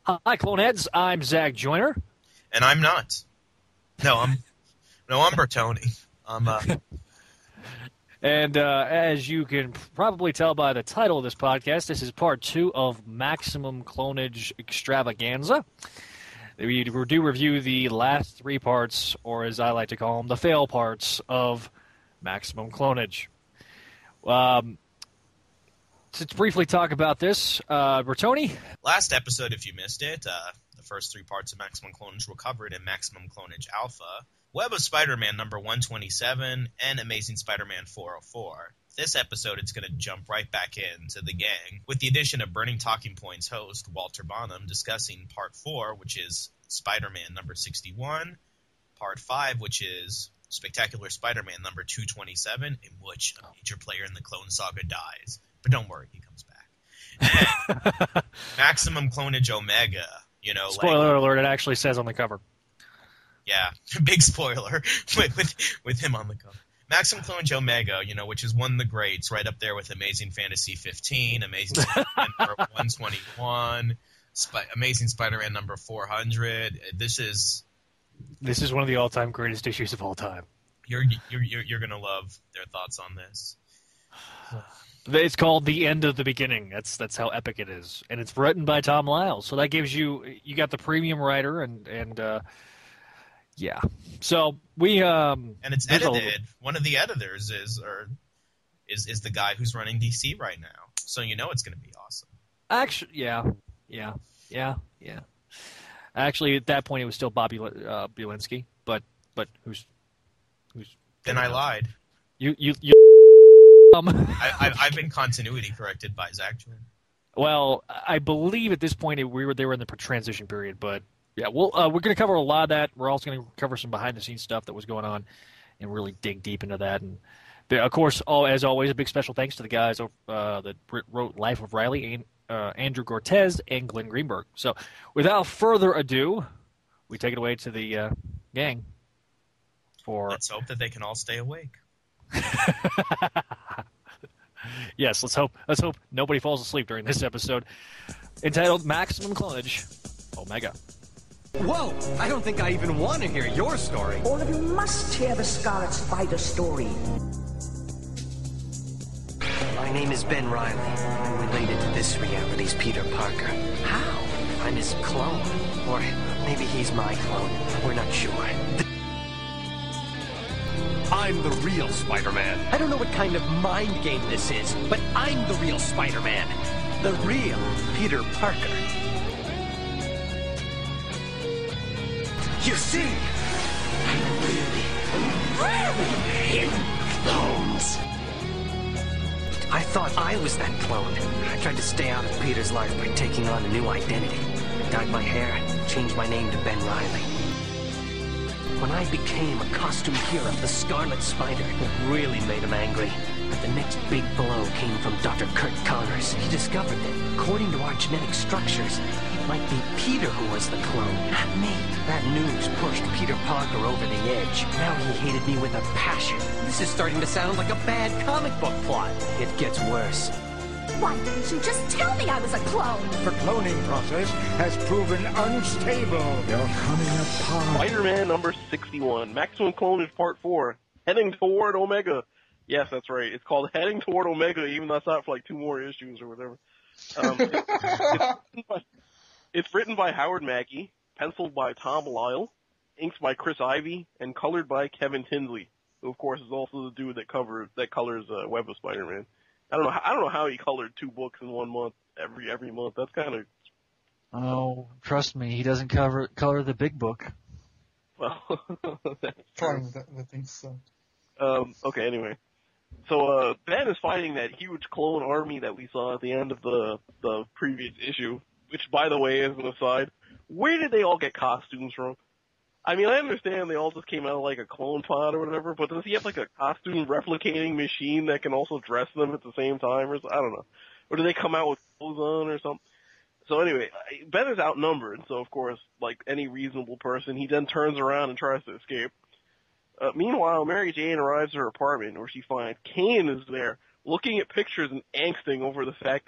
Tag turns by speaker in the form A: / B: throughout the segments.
A: Hi, Cloneheads. I'm Zach Joyner.
B: And I'm not. I'm Bertoni.
A: And as you can probably tell by the title of this podcast, this is part 2 of Maximum Clonage Extravaganza. We do review the last 3 parts, or as I like to call them, the fail parts of Maximum Clonage. To briefly talk about this, Bertoni?
B: Last episode, if you missed it, the first 3 parts of Maximum Clonage were covered in Maximum Clonage Alpha, Web of Spider-Man number 127, and Amazing Spider-Man 404. This episode, it's going to jump right back into the gang, with the addition of Burning Talking Points host Walter Bonham discussing Part 4, which is Spider-Man number 61, Part 5, which is Spectacular Spider-Man number 227, in which a major player in the Clone Saga dies. But don't worry, he comes back. And Maximum Clonage Omega,
A: Spoiler alert, it actually says on the cover.
B: Yeah, big spoiler with him on the cover. Maximum Clonage Omega, which is one of the greats, right up there with Amazing Fantasy 15, Amazing Spider-Man number 121, Amazing Spider-Man number 400. This is
A: one of the all-time greatest issues of all time.
B: You're gonna love their thoughts on this.
A: It's called The End of the Beginning. That's how epic it is, and it's written by Tom Lyles. So that gives you got the premium writer and. Yeah. So we
B: and it's edited. One of the editors is the guy who's running DC right now. So it's going to be awesome.
A: Actually, yeah. Actually, at that point, it was still Bobby Bielinski, but who's?
B: Then I lied.
A: You.
B: I've been continuity corrected by Zach Jordan.
A: Well, I believe at this point they were in the transition period, but. Yeah, we're going to cover a lot of that. We're also going to cover some behind-the-scenes stuff that was going on and really dig deep into that. And, of course, as always, a big special thanks to the guys that wrote Life of Riley, Andrew Cortez, and Glenn Greenberg. So, without further ado, we take it away to the gang.
B: Let's hope that they can all stay awake.
A: Yes, let's hope nobody falls asleep during this episode. Entitled Maximum Clonage Omega.
C: Whoa! I don't think I even want to hear your story.
D: All of you must hear the Scarlet Spider story.
C: My name is Ben Riley. I'm related to this reality's Peter Parker.
D: How?
C: I'm his clone. Or maybe he's my clone. We're not sure. I'm the real Spider-Man. I don't know what kind of mind game this is, but I'm the real Spider-Man. The real Peter Parker. You see, I'm really clones. I thought I was that clone. I tried to stay out of Peter's life by taking on a new identity. I dyed my hair, changed my name to Ben Riley. When I became a costume hero, the Scarlet Spider, it really made him angry. But the next big blow came from Dr. Kurt Connors. He discovered that, according to our genetic structures, it might be Peter who was the clone, not me. That news pushed Peter Parker over the edge. Now he hated me with a passion. This is starting to sound like a bad comic book plot. It gets worse.
E: Why didn't you just tell me I was a clone?
F: The cloning process has proven unstable. You're coming apart.
G: Spider-Man number 61, Maximum Clonage Part 4, Heading Toward Omega. Yes, that's right. It's called Heading Toward Omega, even though that's not for like 2 more issues or whatever. It's written by Howard Mackie, penciled by Tom Lyle, inked by Chris Ivey, and colored by Kevin Tinsley, who of course is also the dude that colors Web of Spider-Man. I don't know how he colored 2 books in 1 month every month. That's kind of.
H: Oh, trust me, he doesn't color the big book.
G: Well, that's
I: true. I think so.
G: Okay. Anyway, so Ben is fighting that huge clone army that we saw at the end of the previous issue. Which, by the way, as an aside, where did they all get costumes from? I mean, I understand they all just came out of like a clone pod or whatever, but does he have like a costume replicating machine that can also dress them at the same time? Or I don't know. Or do they come out with clothes on or something? So anyway, Ben is outnumbered, so of course, like any reasonable person, he then turns around and tries to escape. Meanwhile, Mary Jane arrives at her apartment where she finds Kane is there, looking at pictures and angsting over the fact that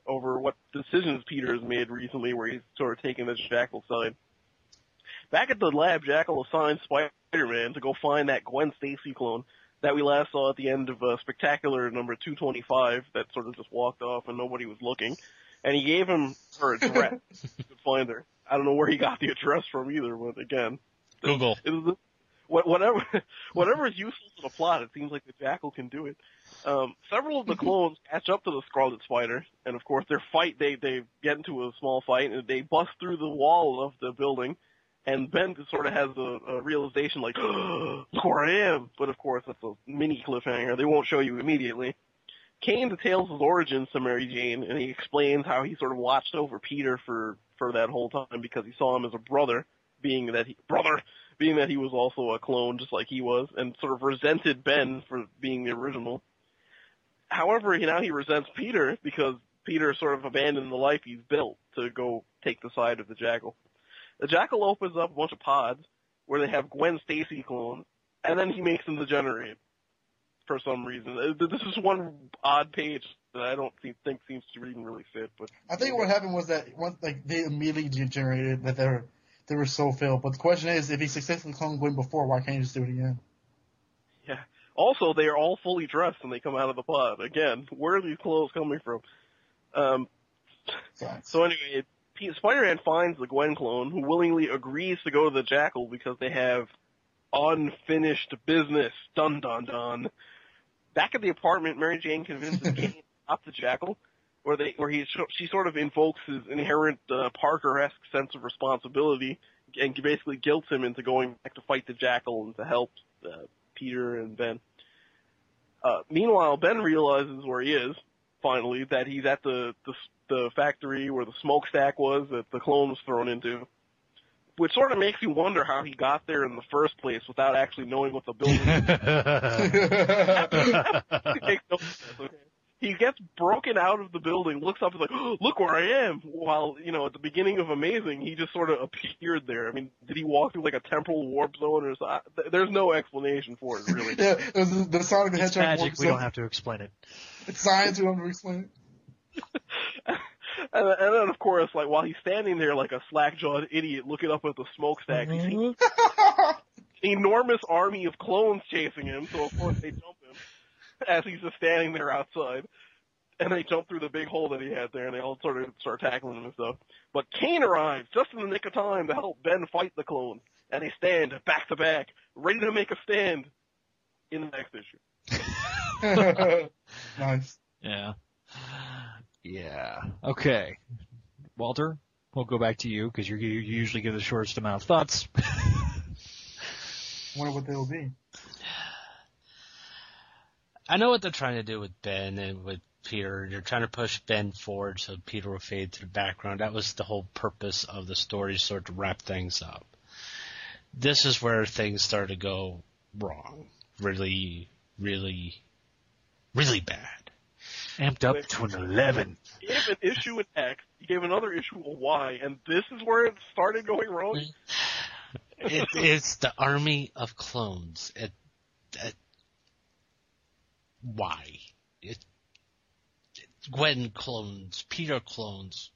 G: over what decisions Peter has made recently, where he's sort of taken the Jackal side. Back at the lab, Jackal assigns Spider-Man to go find that Gwen Stacy clone that we last saw at the end of Spectacular number 225 that sort of just walked off and nobody was looking. And he gave him her address to find her. I don't know where he got the address from either, but again.
B: Google.
G: Whatever is useful to the plot, it seems like the Jackal can do it. Several of the clones catch up to the Scarlet Spider, and of course they get into a small fight, and they bust through the wall of the building, and Ben sort of has a realization like, look where I am! But of course that's a mini cliffhanger, they won't show you immediately. Kane details his origins to Mary Jane, and he explains how he sort of watched over Peter for that whole time because he saw him as a brother, being that he was also a clone just like he was, and sort of resented Ben for being the original. However, now he resents Peter because Peter sort of abandoned the life he's built to go take the side of the Jackal. The Jackal opens up a bunch of pods where they have Gwen Stacy clones, and then he makes them degenerate for some reason. This is one odd page that I don't think seems to even really fit. But
I: I think what happened was that once they immediately degenerated, that they were so failed. But the question is, if he successfully cloned Gwen before, why can't he just do it again?
G: Yeah. Also, they are all fully dressed when they come out of the pod. Again, where are these clothes coming from? So anyway, Spider-Man finds the Gwen clone, who willingly agrees to go to the Jackal because they have unfinished business. Dun dun dun. Back at the apartment, Mary Jane convinces Kane to stop the Jackal, she sort of invokes his inherent Parker-esque sense of responsibility and basically guilts him into going back to fight the Jackal and to help Peter and Ben. Meanwhile, Ben realizes where he is, finally, that he's at the factory where the smokestack was that the clone was thrown into, which sort of makes you wonder how he got there in the first place without actually knowing what the building is. He gets broken out of the building, looks up and is like, oh, look where I am! While, at the beginning of Amazing, he just sort of appeared there. I mean, did he walk through like a temporal warp zone or something? There's no explanation for it, really.
I: Yeah, it was the Sonic the
A: It's
I: Hedgehog
A: magic,
I: warp
A: we
I: zone.
A: don't have to explain it.
I: It's science, we don't have to explain it.
G: And then, of course, like, while he's standing there like a slack-jawed idiot looking up at the smokestack, he sees an enormous army of clones chasing him, so of course they jump him as he's just standing there outside. And they jump through the big hole that he had there, and they all sort of start tackling him and stuff. But Kane arrives just in the nick of time to help Ben fight the clones, and they stand back to back, ready to make a stand in the next issue.
I: Nice.
A: Yeah. Yeah. Okay. Walter, we'll go back to you because you usually give the shortest amount of thoughts.
I: I wonder what they'll be.
J: I know what they're trying to do with Ben and with Peter. They're trying to push Ben forward so Peter will fade to the background. That was the whole purpose of the story, sort of wrap things up. This is where things start to go wrong. Really, really, really bad.
A: Amped up to an 11.
G: He gave an issue an X, he gave another issue a Y, and this is where it started going wrong?
J: It's the army of clones. Why? Gwen clones, Peter clones.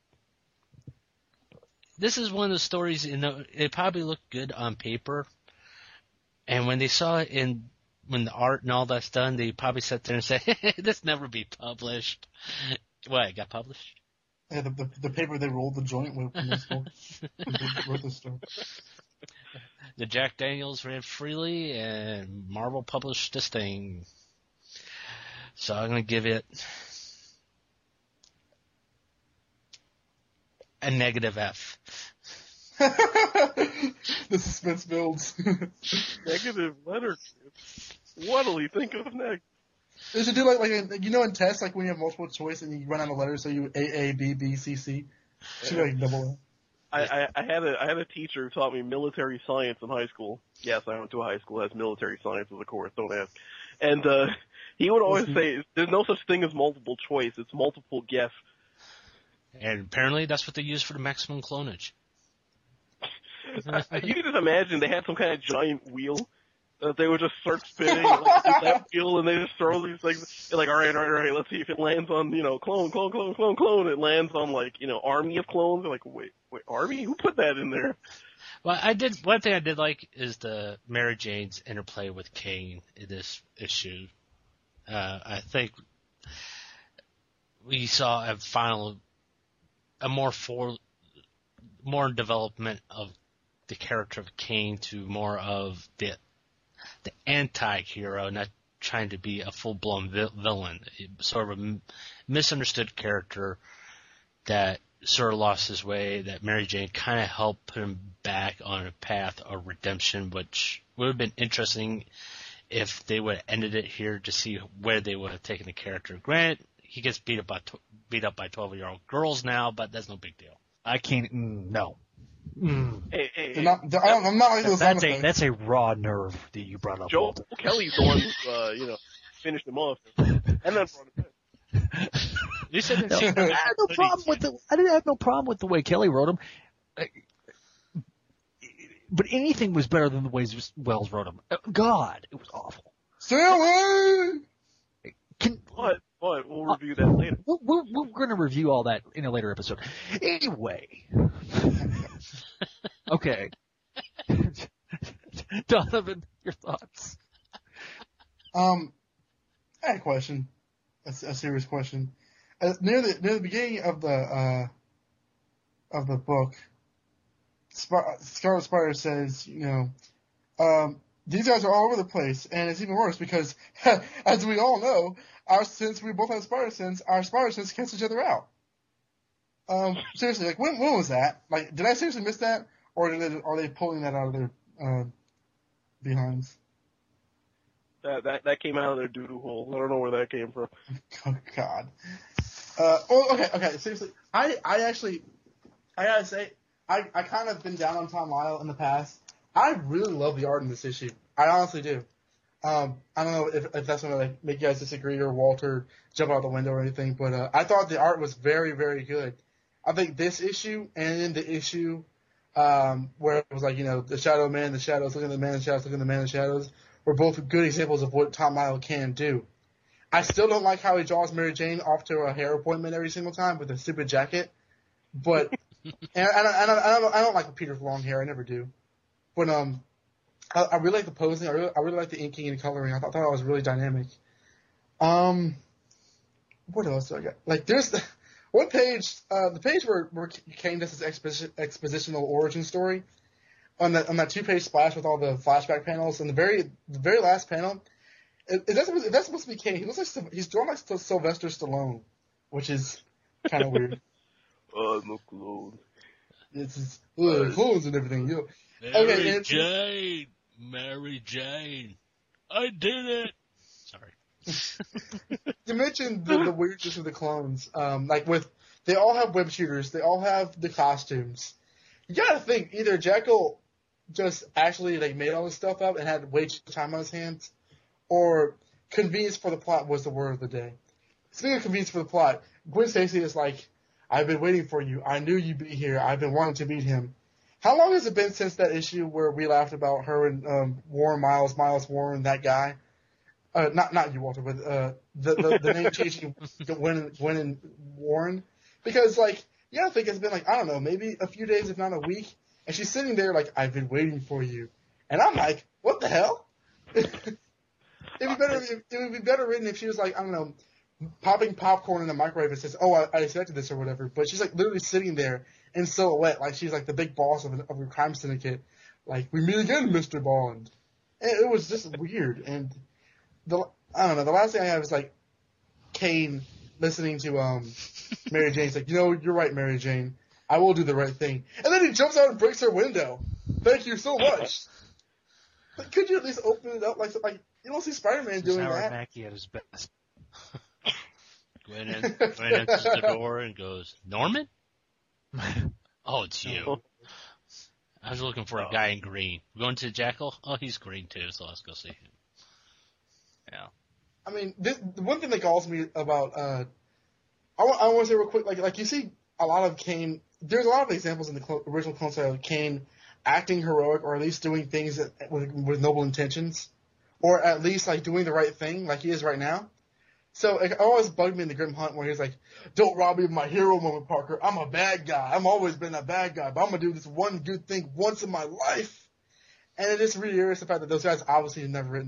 J: This is one of the stories, it probably looked good on paper, and when they saw it when the art and all that's done, they probably sat there and said, this never be published. What, it got published?
I: Yeah, the paper they rolled the joint with when they wrote the story.
J: The Jack Daniels ran freely, and Marvel published this thing. So I'm going to give it a negative F.
I: The suspense builds.
G: Negative letter. What'll he think of next?
I: They should do like in tests, like when you have multiple choice and you run out of letters, so you A, B, B, C, C. Should be like double A.
G: I had a teacher who taught me military science in high school. Yes, I went to a high school that has military science as a course, don't ask. And he would always say, there's no such thing as multiple choice, it's multiple guess.
J: And apparently that's what they use for the maximum clonage.
G: You can just imagine they had some kind of giant wheel They would just start spinning like that wheel, and they just throw these things. They're like, all right, let's see if it lands on, clone. It lands on like, army of clones. They're like, wait, army? Who put that in there?
J: Well, one thing I did like is the Mary Jane's interplay with Kane in this issue. I think we saw a more development of the character of Kane to more of the anti-hero, not trying to be a full-blown villain. Sort of a misunderstood character that sort of lost his way, that Mary Jane kind of helped put him back on a path of redemption, which would have been interesting if they would have ended it here to see where they would have taken the character. Granted, he gets beat up by 12-year-old girls now, but that's no big deal.
A: I can't. No.
G: Hey,
I: I'm not like those.
A: That's a raw nerve that you brought up.
G: Joe
A: Walter.
G: Kelly's the one who, finished him off, and then brought him in.
J: You said that
A: I didn't have no problem with the way Kelly wrote him. But anything was better than the way Wells wrote him. God, it was awful.
I: Stay away!
G: What? We'll review that later.
A: We're going to review all that in a later episode. Anyway. Okay. Donovan, your thoughts?
I: I had a question. A serious question. Near the beginning of the book, Scarlet Spider says, these guys are all over the place, and it's even worse because, as we all know, since we both have spider sense, our spider sense cancels each other out. Seriously, like when was that? Like, did I seriously miss that, or are they pulling that out of their behinds?
G: That came out of their doo-doo hole. I don't know where that came from.
I: Oh God. Okay. Seriously, I gotta say, I kind of been down on Tom Lyle in the past. I really love the art in this issue. I honestly do. I don't know if that's going to make you guys disagree or Walter jump out the window or anything, but I thought the art was very, very good. I think this issue and then the issue where it was like, the Shadow Man, the shadows, looking at the man in the shadows, looking at the man in the shadows, were both good examples of what Tom Lyle can do. I still don't like how he draws Mary Jane off to a hair appointment every single time with a stupid jacket, but and I don't like Peter's long hair. I never do. But I really like the posing. I really like the inking and coloring. I thought that was really dynamic. What else do I got? Like, there's one page, the page where Kane does his expositional origin story on that 2-page splash with all the flashback panels. And the very last panel, if that's supposed to be Kane, he looks like he's drawn like Sylvester Stallone, which is kind of weird.
G: No clone.
I: It's just, clones and everything.
J: Mary Jane, I did it. Sorry.
I: You mentioned the weirdness of the clones. They all have web shooters. They all have the costumes. You gotta think either Jekyll just actually made all this stuff up and had way too much time on his hands, or convenience for the plot was the word of the day. Speaking of convenience for the plot, Gwen Stacy is like, I've been waiting for you. I knew you'd be here. I've been wanting to meet him. How long has it been since that issue where we laughed about her and Warren Miles Warren, that guy? Not you, Walter, but the name changing Gwen and Warren? Because, you gotta think it's been I don't know, maybe a few days, if not a week, and she's sitting there I've been waiting for you. And I'm like, what the hell? It would be better written if she was I don't know, popping popcorn in the microwave and says, oh, I expected this or whatever. But she's literally sitting there in silhouette, she's the big boss of a crime syndicate. We meet again, Mr. Bond. And it was just weird. And I don't know, the last thing I have is Kane listening to Mary Jane's you're right, Mary Jane. I will do the right thing. And then he jumps out and breaks her window. Thank you so much. Could you at least open it up? You don't see Spider-Man doing
H: Howard
I: that.
H: Mackie at his best.
J: Gwen enters the door and goes, Norman? Oh, it's you. I was looking for a guy in green. We're going to Jekyll? Oh, he's green too, so let's go see him. Yeah.
I: I mean, the one thing that galls me about, I want to say real quick, you see a lot of Kane, there's a lot of examples in the original Clone Saga of Kane acting heroic, or at least doing things with noble intentions, or at least like doing the right thing, like he is right now. So it always bugged me in the Grim Hunt where he's like, "Don't rob me of my hero moment, Parker. I'm a bad guy. I've always been a bad guy, but I'm gonna do this one good thing once in my life." And it just reiterates the fact that those guys obviously have never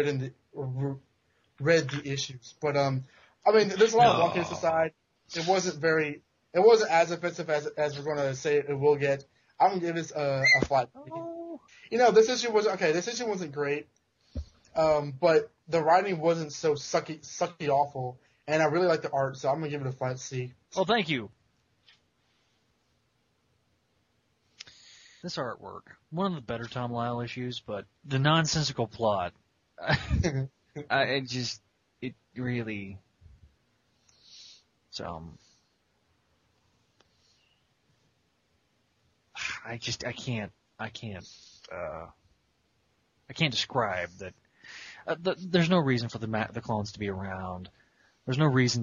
I: read the issues. But I mean, there's a lot of wonkiness aside. It wasn't as offensive as we're going to say it will get. I'm going to give this a flat. You know, this issue wasn't great. But the writing wasn't so sucky awful, and I really like the art, so I'm going to give it a flat C.
A: Well, thank you. This artwork, one of the better Tom Lyle issues, but the nonsensical plot, it really, I can't describe that. There's no reason for the clones to be around. There's no reason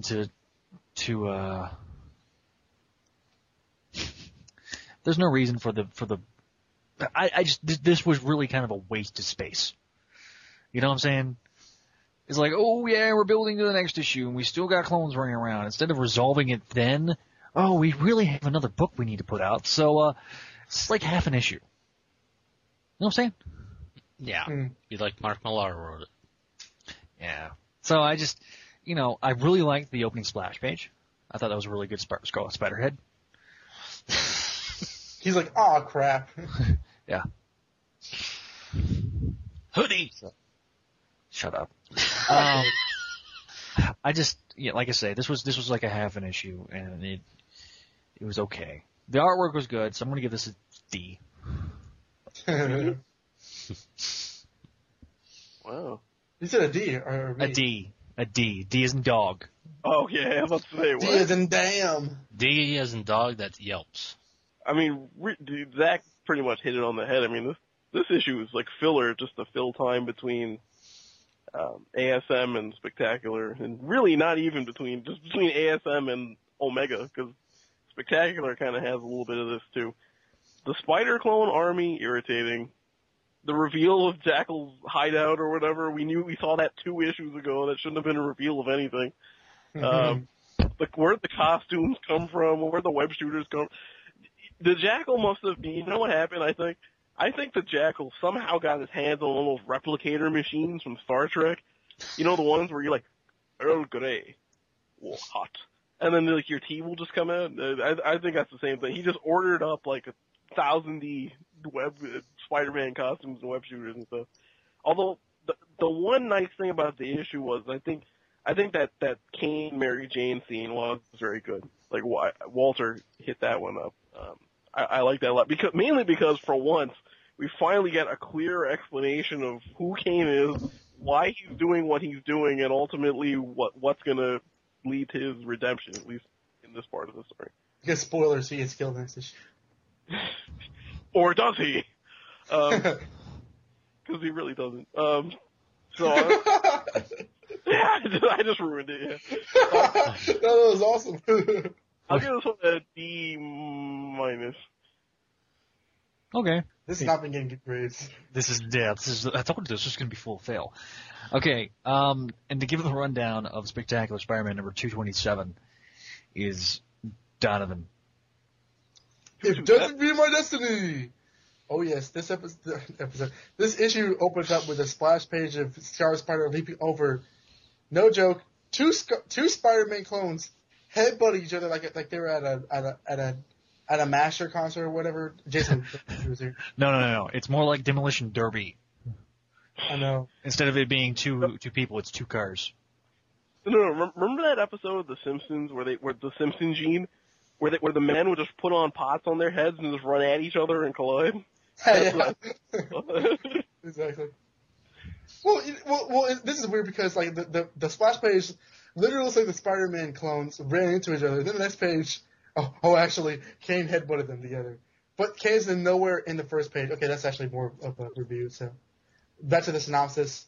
A: there's no reason for the. This was really kind of a waste of space. You know what I'm saying? It's like, oh yeah, we're building to the next issue, and we still got clones running around. Instead of resolving it then, oh, we really have another book we need to put out. So it's like half an issue. You know what I'm saying?
J: Yeah, be like Mark Millar wrote it.
A: Yeah. So I really liked the opening splash page. I thought that was a really good Spiderhead.
I: He's like, oh crap.
A: Yeah.
J: Hoodie.
A: Shut up. Like I say, this was like a half an issue, and it was okay. The artwork was good, so I'm gonna give this a D.
G: Wow.
I: You said a D or
A: a D. A D. D as in dog.
G: Oh yeah, I was about to say what?
I: D as in damn.
J: D as in dog. That yelps.
G: I mean, dude, Zach pretty much hit it on the head. I mean, this issue is like filler, just to fill time between ASM and Spectacular, and really not even between ASM and Omega, because Spectacular kind of has a little bit of this too. The Spider Clone Army, irritating. The reveal of Jackal's hideout or whatever, we saw that 2 issues ago. That shouldn't have been a reveal of anything. Where'd the costumes come from? Where'd the web shooters come? The Jackal must have been, you know what happened, I think the Jackal somehow got his hands on one of those replicator machines from Star Trek. You know, the ones where you're like, Earl Grey, hot. And then like your tea will just come out. I think that's the same thing. He just ordered up like 1,000 web Spider-Man costumes and web shooters and stuff. Although the one nice thing about the issue was I think that Kane Mary Jane scene was very good. Like Walter hit that one up. I like that a lot mainly because for once we finally get a clear explanation of who Kane is, why he's doing what he's doing, and ultimately what's gonna lead to his redemption, at least in this part of the story.
I: Because spoilers, he gets killed next issue.
G: Or does he? Because he really doesn't. Yeah, I just ruined it. Yeah.
I: That was awesome.
G: I'll give this one a D-.
A: Okay.
I: This has not been getting good grades.
A: I told you this was going to be full fail. Okay, and to give the rundown of Spectacular Spider-Man number 227 is Donovan.
I: It doesn't be my destiny! Oh yes, this this issue opens up with a splash page of Scar Spider leaping over, no joke, two Spider-Man clones headbutting each other like they were at a Master concert or whatever. Jason was here.
A: No. It's more like Demolition Derby.
I: I know.
A: Instead of it being two people, it's 2 cars.
G: No. Remember that episode of The Simpsons where the Simpson gene, where the men would just put on pots on their heads and just run at each other and collide?
I: Yeah. Exactly. Well, this is weird because like the splash page literally looks like the Spider-Man clones ran into each other. Then the next page, actually, Kane headbutted them together. But Kane's in nowhere in the first page. Okay, that's actually more of a review. So back to the synopsis.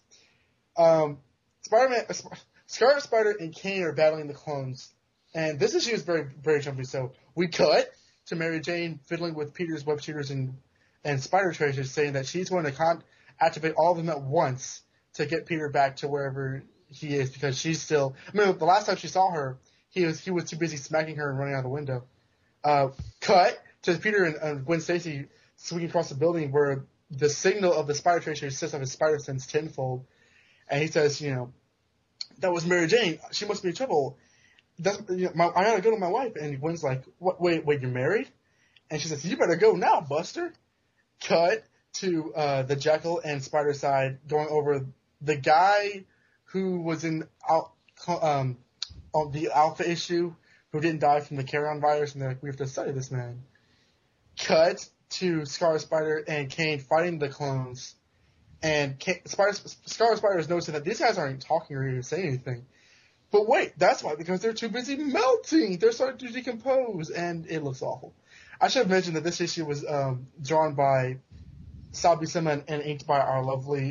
I: Scarlet Spider and Kane are battling the clones, and this issue is very, very jumpy. So we cut to Mary Jane fiddling with Peter's web shooters and and Spider Tracers, saying that she's going to activate all of them at once to get Peter back to wherever he is, because she's still. I mean, the last time she saw her, he was too busy smacking her and running out the window. Cut to Peter and Gwen Stacy swinging across the building, where the signal of the Spider Tracer sets up his Spider Sense tenfold, and he says, that was Mary Jane. She must be in trouble. I gotta go to my wife. And Gwen's like, what? Wait, you're married? And she says, you better go now, Buster. Cut to the Jekyll and Spider side going over the guy who was in on the Alpha issue who didn't die from the carry-on virus, and they're like, we have to study this man. Cut to Scarlet Spider and Kane fighting the clones, and Scarlet Spider is noticing that these guys aren't talking or even saying anything. But wait, that's why, because they're too busy melting. They're starting to decompose, and it looks awful. I should have mentioned that this issue was drawn by Sal Buscema and inked by our lovely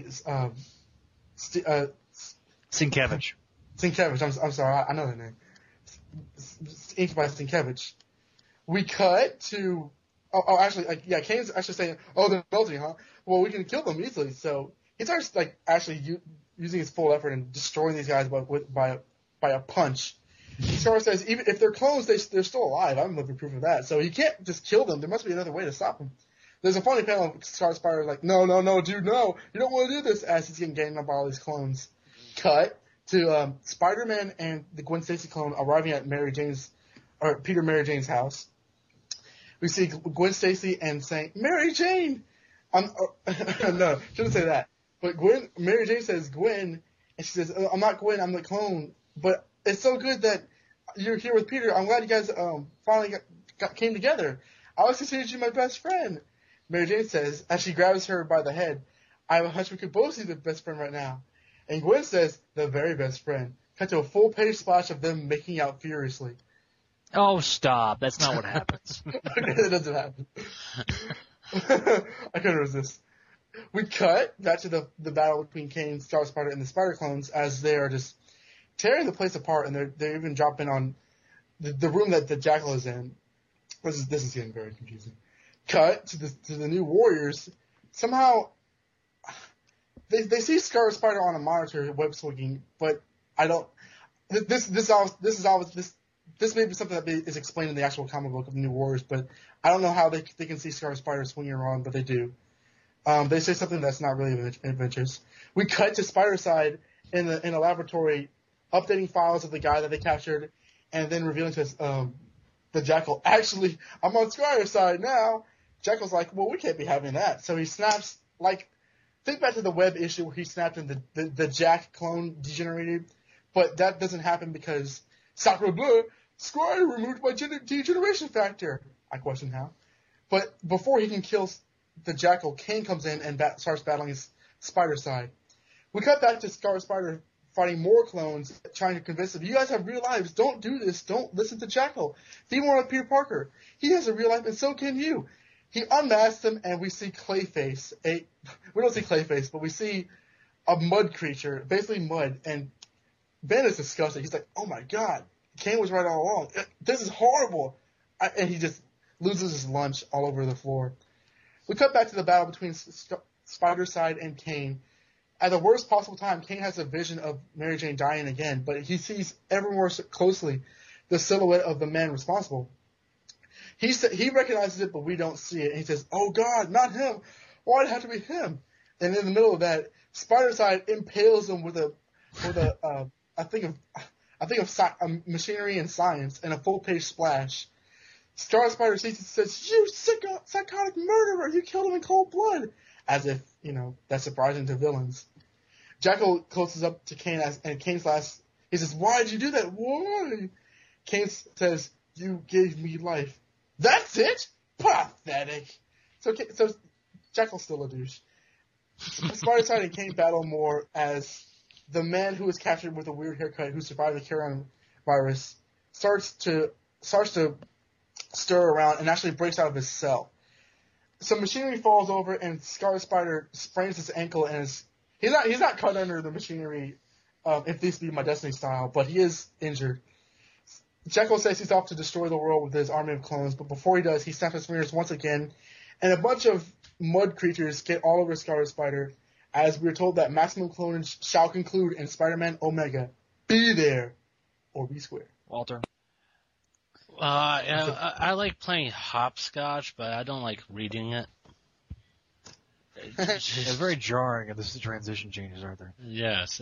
A: Sienkiewicz.
I: Sienkiewicz, I'm sorry, I know that name. Inked by Sienkiewicz. We cut to Kane's actually saying, "Oh, they're melting, huh? Well, we can kill them easily." So he starts actually using his full effort and destroying these guys by a punch. Scar says, even if they're clones, they're still alive. I'm looking proof of that. So he can't just kill them. There must be another way to stop them. There's a funny panel of Scarlet Spider like, no, dude, no. You don't want to do this, as he's getting ganged up by all these clones. Cut to Spider-Man and the Gwen Stacy clone arriving at Peter Mary Jane's house. We see Gwen Stacy and saying, Mary Jane! No, shouldn't say that. But Mary Jane says Gwen, and she says, I'm not Gwen, I'm the clone. But it's so good that you're here with Peter. I'm glad you guys finally came together. I always considered you my best friend. Mary Jane says, as she grabs her by the head, I have a hunch we could both see the best friend right now. And Gwen says, the very best friend. Cut to a full-page splash of them making out furiously.
A: Oh, stop. That's not what happens.
I: It doesn't happen. I couldn't resist. We cut back to the battle between Kane, Star Spider, and the Spider clones as they are just tearing the place apart, and they're even dropping on the room that the Jackal is in. This is getting very confusing. Cut to the new Warriors. Somehow they see Scarlet Spider on a monitor web swinging, but I don't. This may be something that is explained in the actual comic book of the New Warriors, but I don't know how they can see Scarlet Spider swinging around, but they do. They say something that's not really adventures. We cut to Spider side in a laboratory, updating files of the guy that they captured, and then revealing to us the Jackal. Actually, I'm on Spider side now. Jackal's like, well, we can't be having that. So he snaps, think back to the web issue where he snapped and the Jack clone degenerated, but that doesn't happen because Sacre Bleu, Squire removed my degeneration factor. I question how. But before he can kill the Jackal, Kane comes in and starts battling his Spider side. We cut back to Scarlet Spider fighting more clones, trying to convince them, you guys have real lives, don't do this, don't listen to Jackal. Be more like Peter Parker. He has a real life and so can you. He unmasks them and we see Clayface. We don't see Clayface, but we see a mud creature, basically mud, and Ben is disgusted. He's like, oh my god, Kane was right all along. This is horrible. And he just loses his lunch all over the floor. We cut back to the battle between Spider-Side and Kane. At the worst possible time, Kane has a vision of Mary Jane dying again, but he sees ever more closely the silhouette of the man responsible. He recognizes it, but we don't see it. And he says, oh god, not him. Why'd it have to be him? And in the middle of that, Spider-Side impales him with a thing of machinery and science and a full-page splash. Scarlet Spider sees it and says, you psychotic murderer, you killed him in cold blood. As if, that's surprising to villains. Jackal closes up to Kane and Kane's he says, why'd you do that? Why? Kane says, you gave me life. That's it? Pathetic. So Jackal's still a douche. Spider-Side and Kane battle more as the man who was captured with a weird haircut who survived the carry-on virus starts to stir around and actually breaks out of his cell. Some machinery falls over and Scarlet Spider sprains his ankle and he's not cut under the machinery, if this be my Destiny style, but he is injured. Jekyll says he's off to destroy the world with his army of clones, but before he does, he snaps his fingers once again, and a bunch of mud creatures get all over Scarlet Spider, as we are told that maximum clonage shall conclude in Spider-Man Omega. Be there, or be square.
A: Walter?
J: I like playing hopscotch, but I don't like reading it.
A: It's very jarring, and this is the transition changes, aren't there?
J: Yes.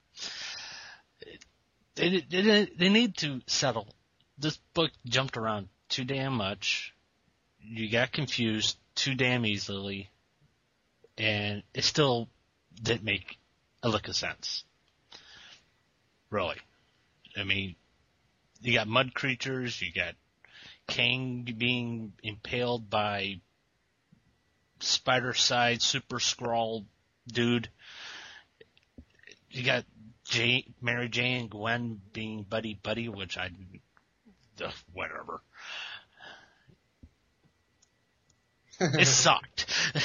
J: They need to settle. This book jumped around too damn much. You got confused too damn easily, and it still didn't make a lick of sense. Really. I mean, you got mud creatures, you got Kang being impaled by Spider-Side Super Skrull dude. You got Mary Jane and Gwen being buddy-buddy, which whatever. It sucked.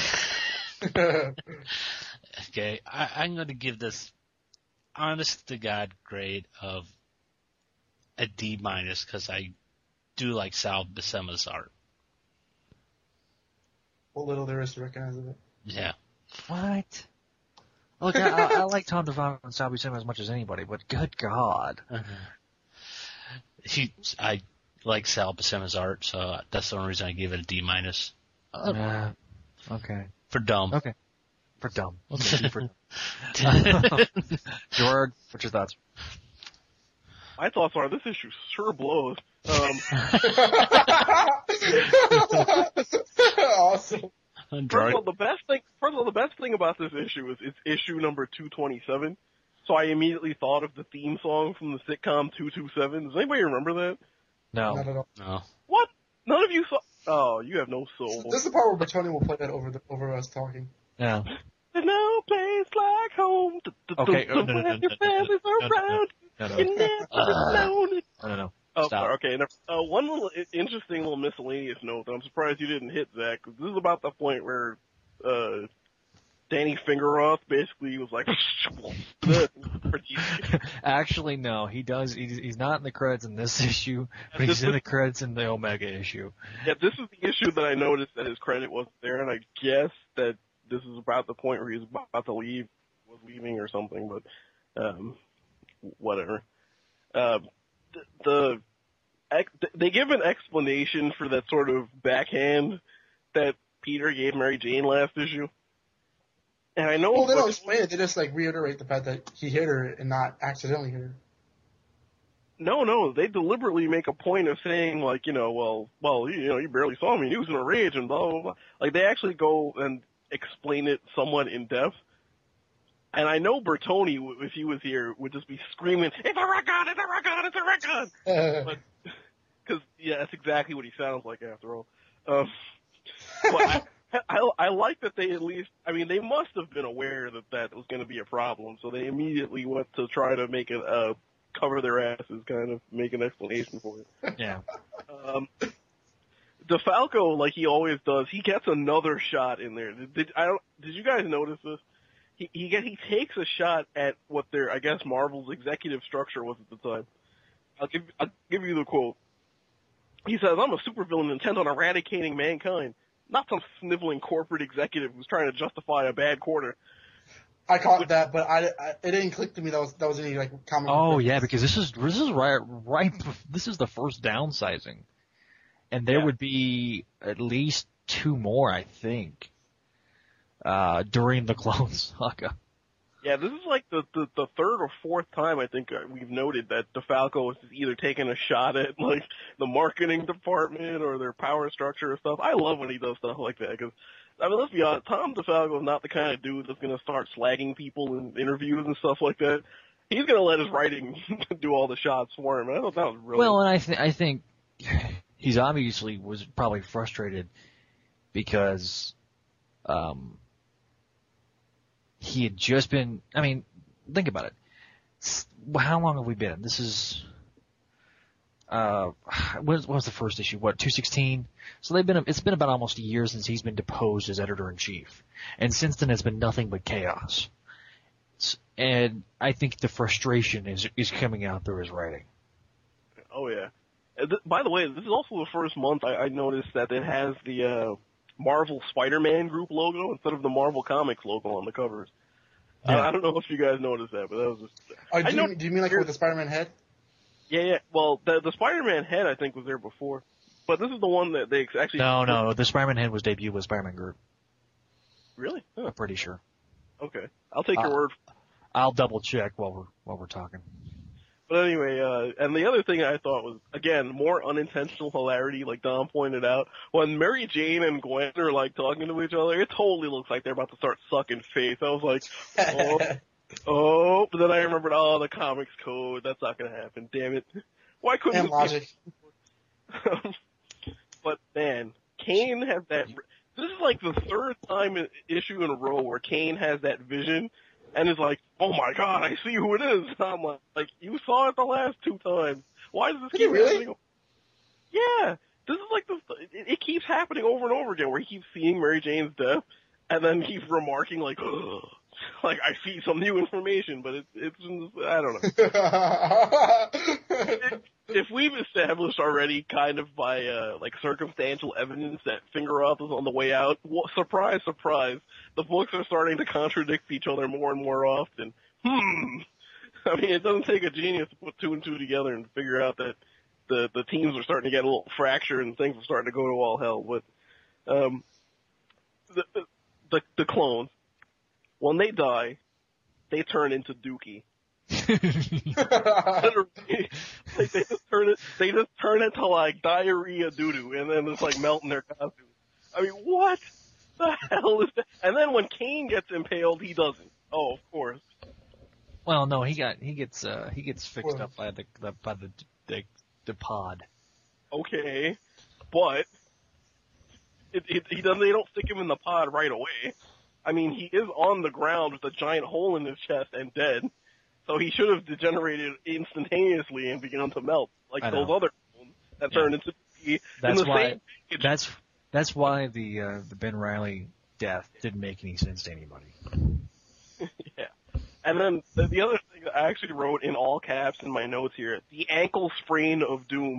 J: Okay, I'm going to give this honest-to-God grade of a D- because I do like Sal Buscema's art.
I: What little there is to recognize of it.
J: Yeah.
A: What? Look, I like Tom DeVito and Sal Buscema as much as anybody, but good God.
J: I like Sal Buscema's art, so that's the only reason I gave it a D-.
A: Okay.
J: For dumb.
A: Okay. For dumb. Okay. For dumb. George, what's your thoughts?
G: My thoughts are this issue sure blows.
I: Awesome.
G: First of all, the best thing about this issue is it's issue number 227. So I immediately thought of the theme song from the sitcom 227. Does anybody remember that?
A: No.
I: Not at all.
J: No.
G: What? None of you saw? Oh, you have no soul.
I: This is the part where Bertoni will play that over us talking.
A: Yeah.
G: There's no place like home.
A: Okay.
G: Your family's around. You never known it.
A: No.
G: Oh,
A: Stop.
G: sorry, okay. One little interesting little miscellaneous note that I'm surprised you didn't hit, Zach, because this is about the point where Danny Fingeroth basically was like,
A: Actually, no, he does. He's not in the credits in this issue, but he's in the credits in the Omega issue.
G: Yeah, this is the issue that I noticed that his credit wasn't there, and I guess that this is about the point where he's about to leave, was leaving or something, but whatever. They give an explanation for that sort of backhand that Peter gave Mary Jane last issue. And I know.
I: Well, they don't explain it. They just reiterate the fact that he hit her and not accidentally hit her.
G: No, they deliberately make a point of saying you barely saw me. He was in a rage and blah blah blah. Like they actually go and explain it somewhat in depth. And I know Bertoni, if he was here, would just be screaming, "It's a record! It's a record! It's a record!" Because that's exactly what he sounds like after all. But I like that they at least, they must have been aware that was going to be a problem, so they immediately went to try to make it, cover their asses, kind of make an explanation for it.
A: Yeah.
G: DeFalco, like he always does, he gets another shot in there. Did you guys notice this? He takes a shot at what I guess Marvel's executive structure was at the time. I'll give you the quote. He says, "I'm a supervillain intent on eradicating mankind, not some sniveling corporate executive who's trying to justify a bad quarter."
I: I caught that, but it didn't click to me that was any comic.
A: Oh yeah, because this is right. This is the first downsizing, and there would be at least two more, I think, during the Clone Saga.
G: Yeah, this is like the third or fourth time I think we've noted that DeFalco is either taking a shot at the marketing department or their power structure or stuff. I love when he does stuff like that because, let's be honest, Tom DeFalco is not the kind of dude that's going to start slagging people in interviews and stuff like that. He's going to let his writing do all the shots for him. I thought that was really
A: well, and I think he's obviously was probably frustrated because he had just been. Think about it. How long have we been? This is what was the first issue? 216? So it's been about almost a year since he's been deposed as editor-in-chief. And since then it's been nothing but chaos. And I think the frustration is coming out through his writing.
G: Oh yeah. By the way, this is also the first month I noticed that it has the Marvel Spider-Man group logo instead of the Marvel Comics logo on the covers.
A: Yeah.
G: I don't know if you guys noticed that, but that was just...
I: Do you mean like with the Spider-Man head?
G: Yeah. Well, the Spider-Man head, I think, was there before. But this is the one that they actually...
A: No, the Spider-Man head was debuted with Spider-Man Group.
G: Really? Huh.
A: I'm pretty sure.
G: Okay. I'll take your word.
A: I'll double check while we're talking.
G: But anyway, and the other thing I thought was, again, more unintentional hilarity, like Don pointed out. When Mary Jane and Gwen are, like, talking to each other, it totally looks like they're about to start sucking face. I was like, but then I remembered, the comics code, that's not gonna happen, damn it. Why couldn't
I: And logic.
G: But, man, Kane has that... This is like the third issue in a row where Kane has that vision, and is like, oh my god, I see who it is. And I'm like, you saw it the last 2 times. Why does this keep happening? Yeah, this is like it keeps happening over and over again, where he keeps seeing Mary Jane's death, and then he's remarking like, ugh, like I see some new information, but it's I don't know. If we've established already, kind of by like circumstantial evidence, that Fingeroth is on the way out, surprise, surprise, the books are starting to contradict each other more and more often. I mean, it doesn't take a genius to put 2 and 2 together and figure out that the teams are starting to get a little fractured and things are starting to go to all hell. But the clones, when they die, they turn into Dookie. Literally, they just turn it to like diarrhea doo-doo, and then it's like melting their costumes. I mean, what the hell is that? And then when Kane gets impaled, he doesn't. Oh, of course.
A: Well, no, he gets fixed up by the pod.
G: Okay, but he doesn't. They don't stick him in the pod right away. I mean, he is on the ground with a giant hole in his chest and dead. So he should have degenerated instantaneously and begun to melt, like those other clones that turned into the same package.
A: That's why the Ben Reilly death didn't make any sense to anybody.
G: Yeah. And then the other thing that I actually wrote in all caps in my notes here, the ankle sprain of doom.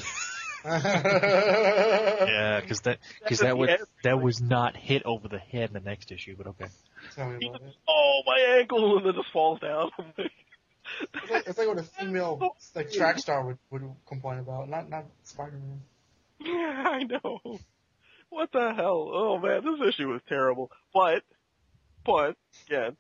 A: Yeah, because that was not hit over the head in the next issue, but okay.
I: Tell me about it.
G: Oh, my ankle, and then just falls down.
I: It's like what a female track star would complain about, not Spider-Man.
G: Yeah, I know. What the hell? Oh man, this issue was terrible. But again,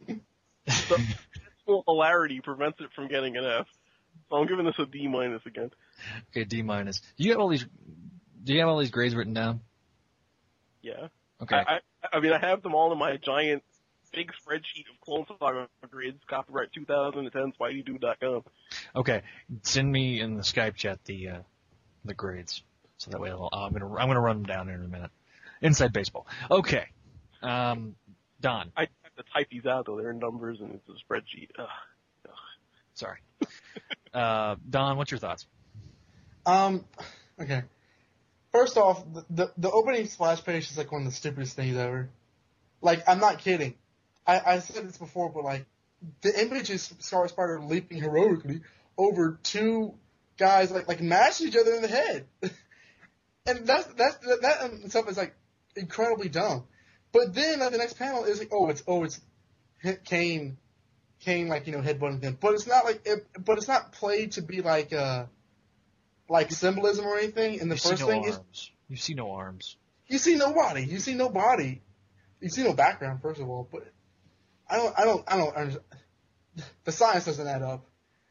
G: the hilarity prevents it from getting an F. So I'm giving this a D- again.
A: Okay, D-. Do you have all these grades written down?
G: Yeah.
A: Okay.
G: I mean, I have them all in my giant big spreadsheet of Clone Saga grades, copyright 2010, SpideyDude.com.
A: Okay, send me in the Skype chat the grades, so that way I'm gonna run them down here in a minute. Inside Baseball. Okay, Don.
G: I have to type these out though; they're in numbers and it's a spreadsheet. Ugh.
A: Sorry. Don, what's your thoughts?
I: Okay. First off, the opening splash page is like one of the stupidest things ever. Like, I'm not kidding. I said this before, but like, the image is Scarlet Spider leaping heroically over 2 guys like mashing each other in the head. And that in itself is like incredibly dumb. But then the next panel is like, it's Kane like, headbutting them. But it's not but it's not played to be like symbolism or anything. And the first thing is,
A: you see no arms.
I: You see nobody. You see no body. You see no background, first of all. But I don't understand. The science doesn't add up.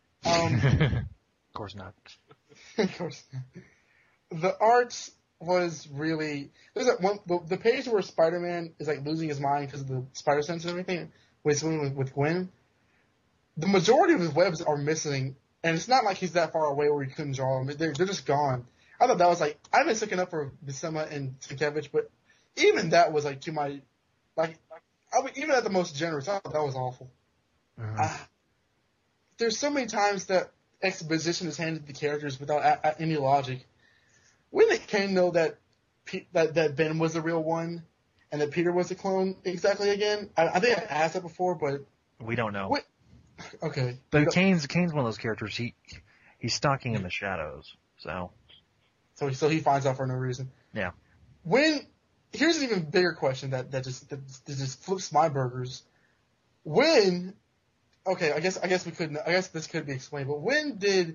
A: Of course not.
I: Of course not. The art was really, there's the page where Spider-Man is like losing his mind because of the spider sense and everything, with Gwen. The majority of his webs are missing, and it's not like he's that far away where he couldn't draw them. They're just gone. I thought that was like, I've been sticking up for Buscema and Sienkiewicz, but even that was like to my, like, even at the most generous, I thought that was awful. There's so many times that exposition is handed to the characters without any logic. When they came know that Ben was the real one and that Peter was the clone exactly again? I think I asked that before, but
A: we don't know.
I: Okay,
A: but Kane's one of those characters. He's stalking in the shadows, so
I: he finds out for no reason.
A: Yeah.
I: When here's an even bigger question that just flips my burgers. When, okay, I guess this could be explained, but when did,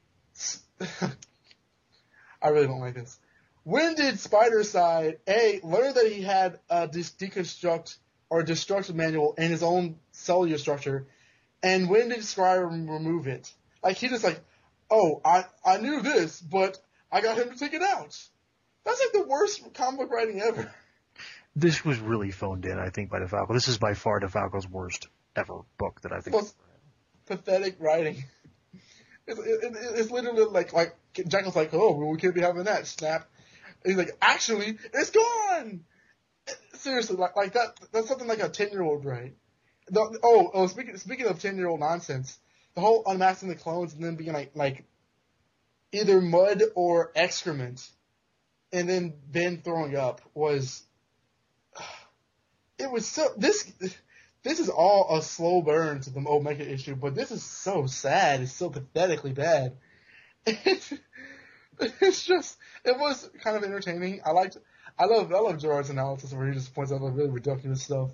I: I really don't like this. When did Spider-Side, learn that he had a deconstruct or destructive manual in his own cellular structure, and when did Scribe remove it? Like, he just like, oh, I knew this, but I got him to take it out. That's like the worst comic book writing ever.
A: This was really phoned in, I think, by DeFalco. This is by far DeFalco's worst ever book that I think.
I: Most pathetic writing. It's literally like Jekyll's like, oh, well, we can't be having that. Snap. And he's like, actually, it's gone. Seriously, like that's something like a 10-year-old, right? Speaking of 10-year-old nonsense, the whole unmasking the clones and then being like either mud or excrement, and then Ben throwing up was. It was so this is all a slow burn to the Omega issue, but this is so sad. It's so pathetically bad. It's just, it was kind of entertaining. I love Gerard's analysis where he just points out the really ridiculous stuff.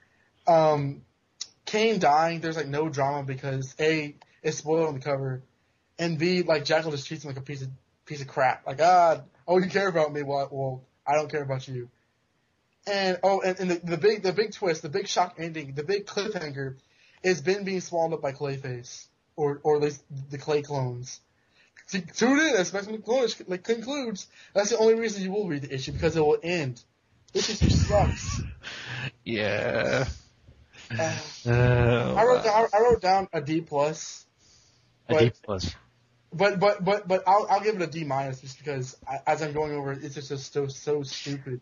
I: Kane dying, there's like no drama because A, it's spoiled on the cover, and B, like Jackal just treats him like a piece of crap. Like, you care about me, well, I don't care about you. And the big twist, the big shock ending, the big cliffhanger is Ben being swallowed up by Clayface, or at least the Clay clones. Tune in as Maximum Clone concludes. That's the only reason you will read the issue, because it will end. This issue sucks.
A: Yeah.
I: I wrote down a D+.
A: A D+.
I: But I'll give it a D- just because as I'm going over it, it's just so stupid.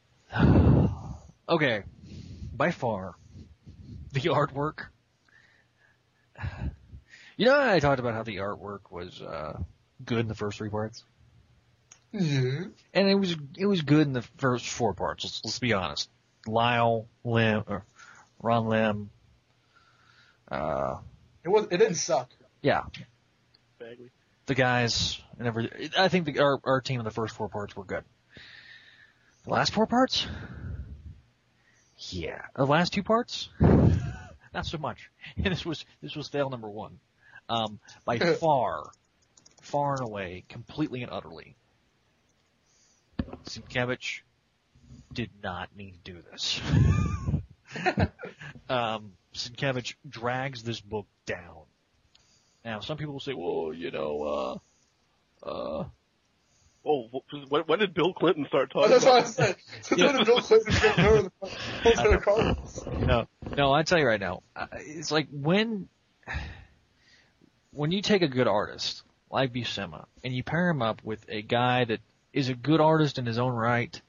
A: Okay, by far, the artwork. You know, I talked about how the artwork was good in the first 3 parts.
I: Yeah.
A: And it was good in the first 4 parts. Let's be honest. Ron Lim.
I: It didn't suck.
A: Yeah.
G: Bagley.
A: The guys and everything. I think our team in the first 4 parts were good. The last 4 parts? Yeah. The last 2 parts? Not so much. And this was fail number 1. By far and away, completely and utterly. Sienkiewicz did not need to do this. Sienkiewicz drags this book down. Now, some people will say, well, you know,
G: when did Bill Clinton start talking
I: That's
G: about
I: what I said. When did Bill Clinton get over the Cardinals?
A: No, I tell you right now, it's like when you take a good artist like Buscema and you pair him up with a guy that is a good artist in his own right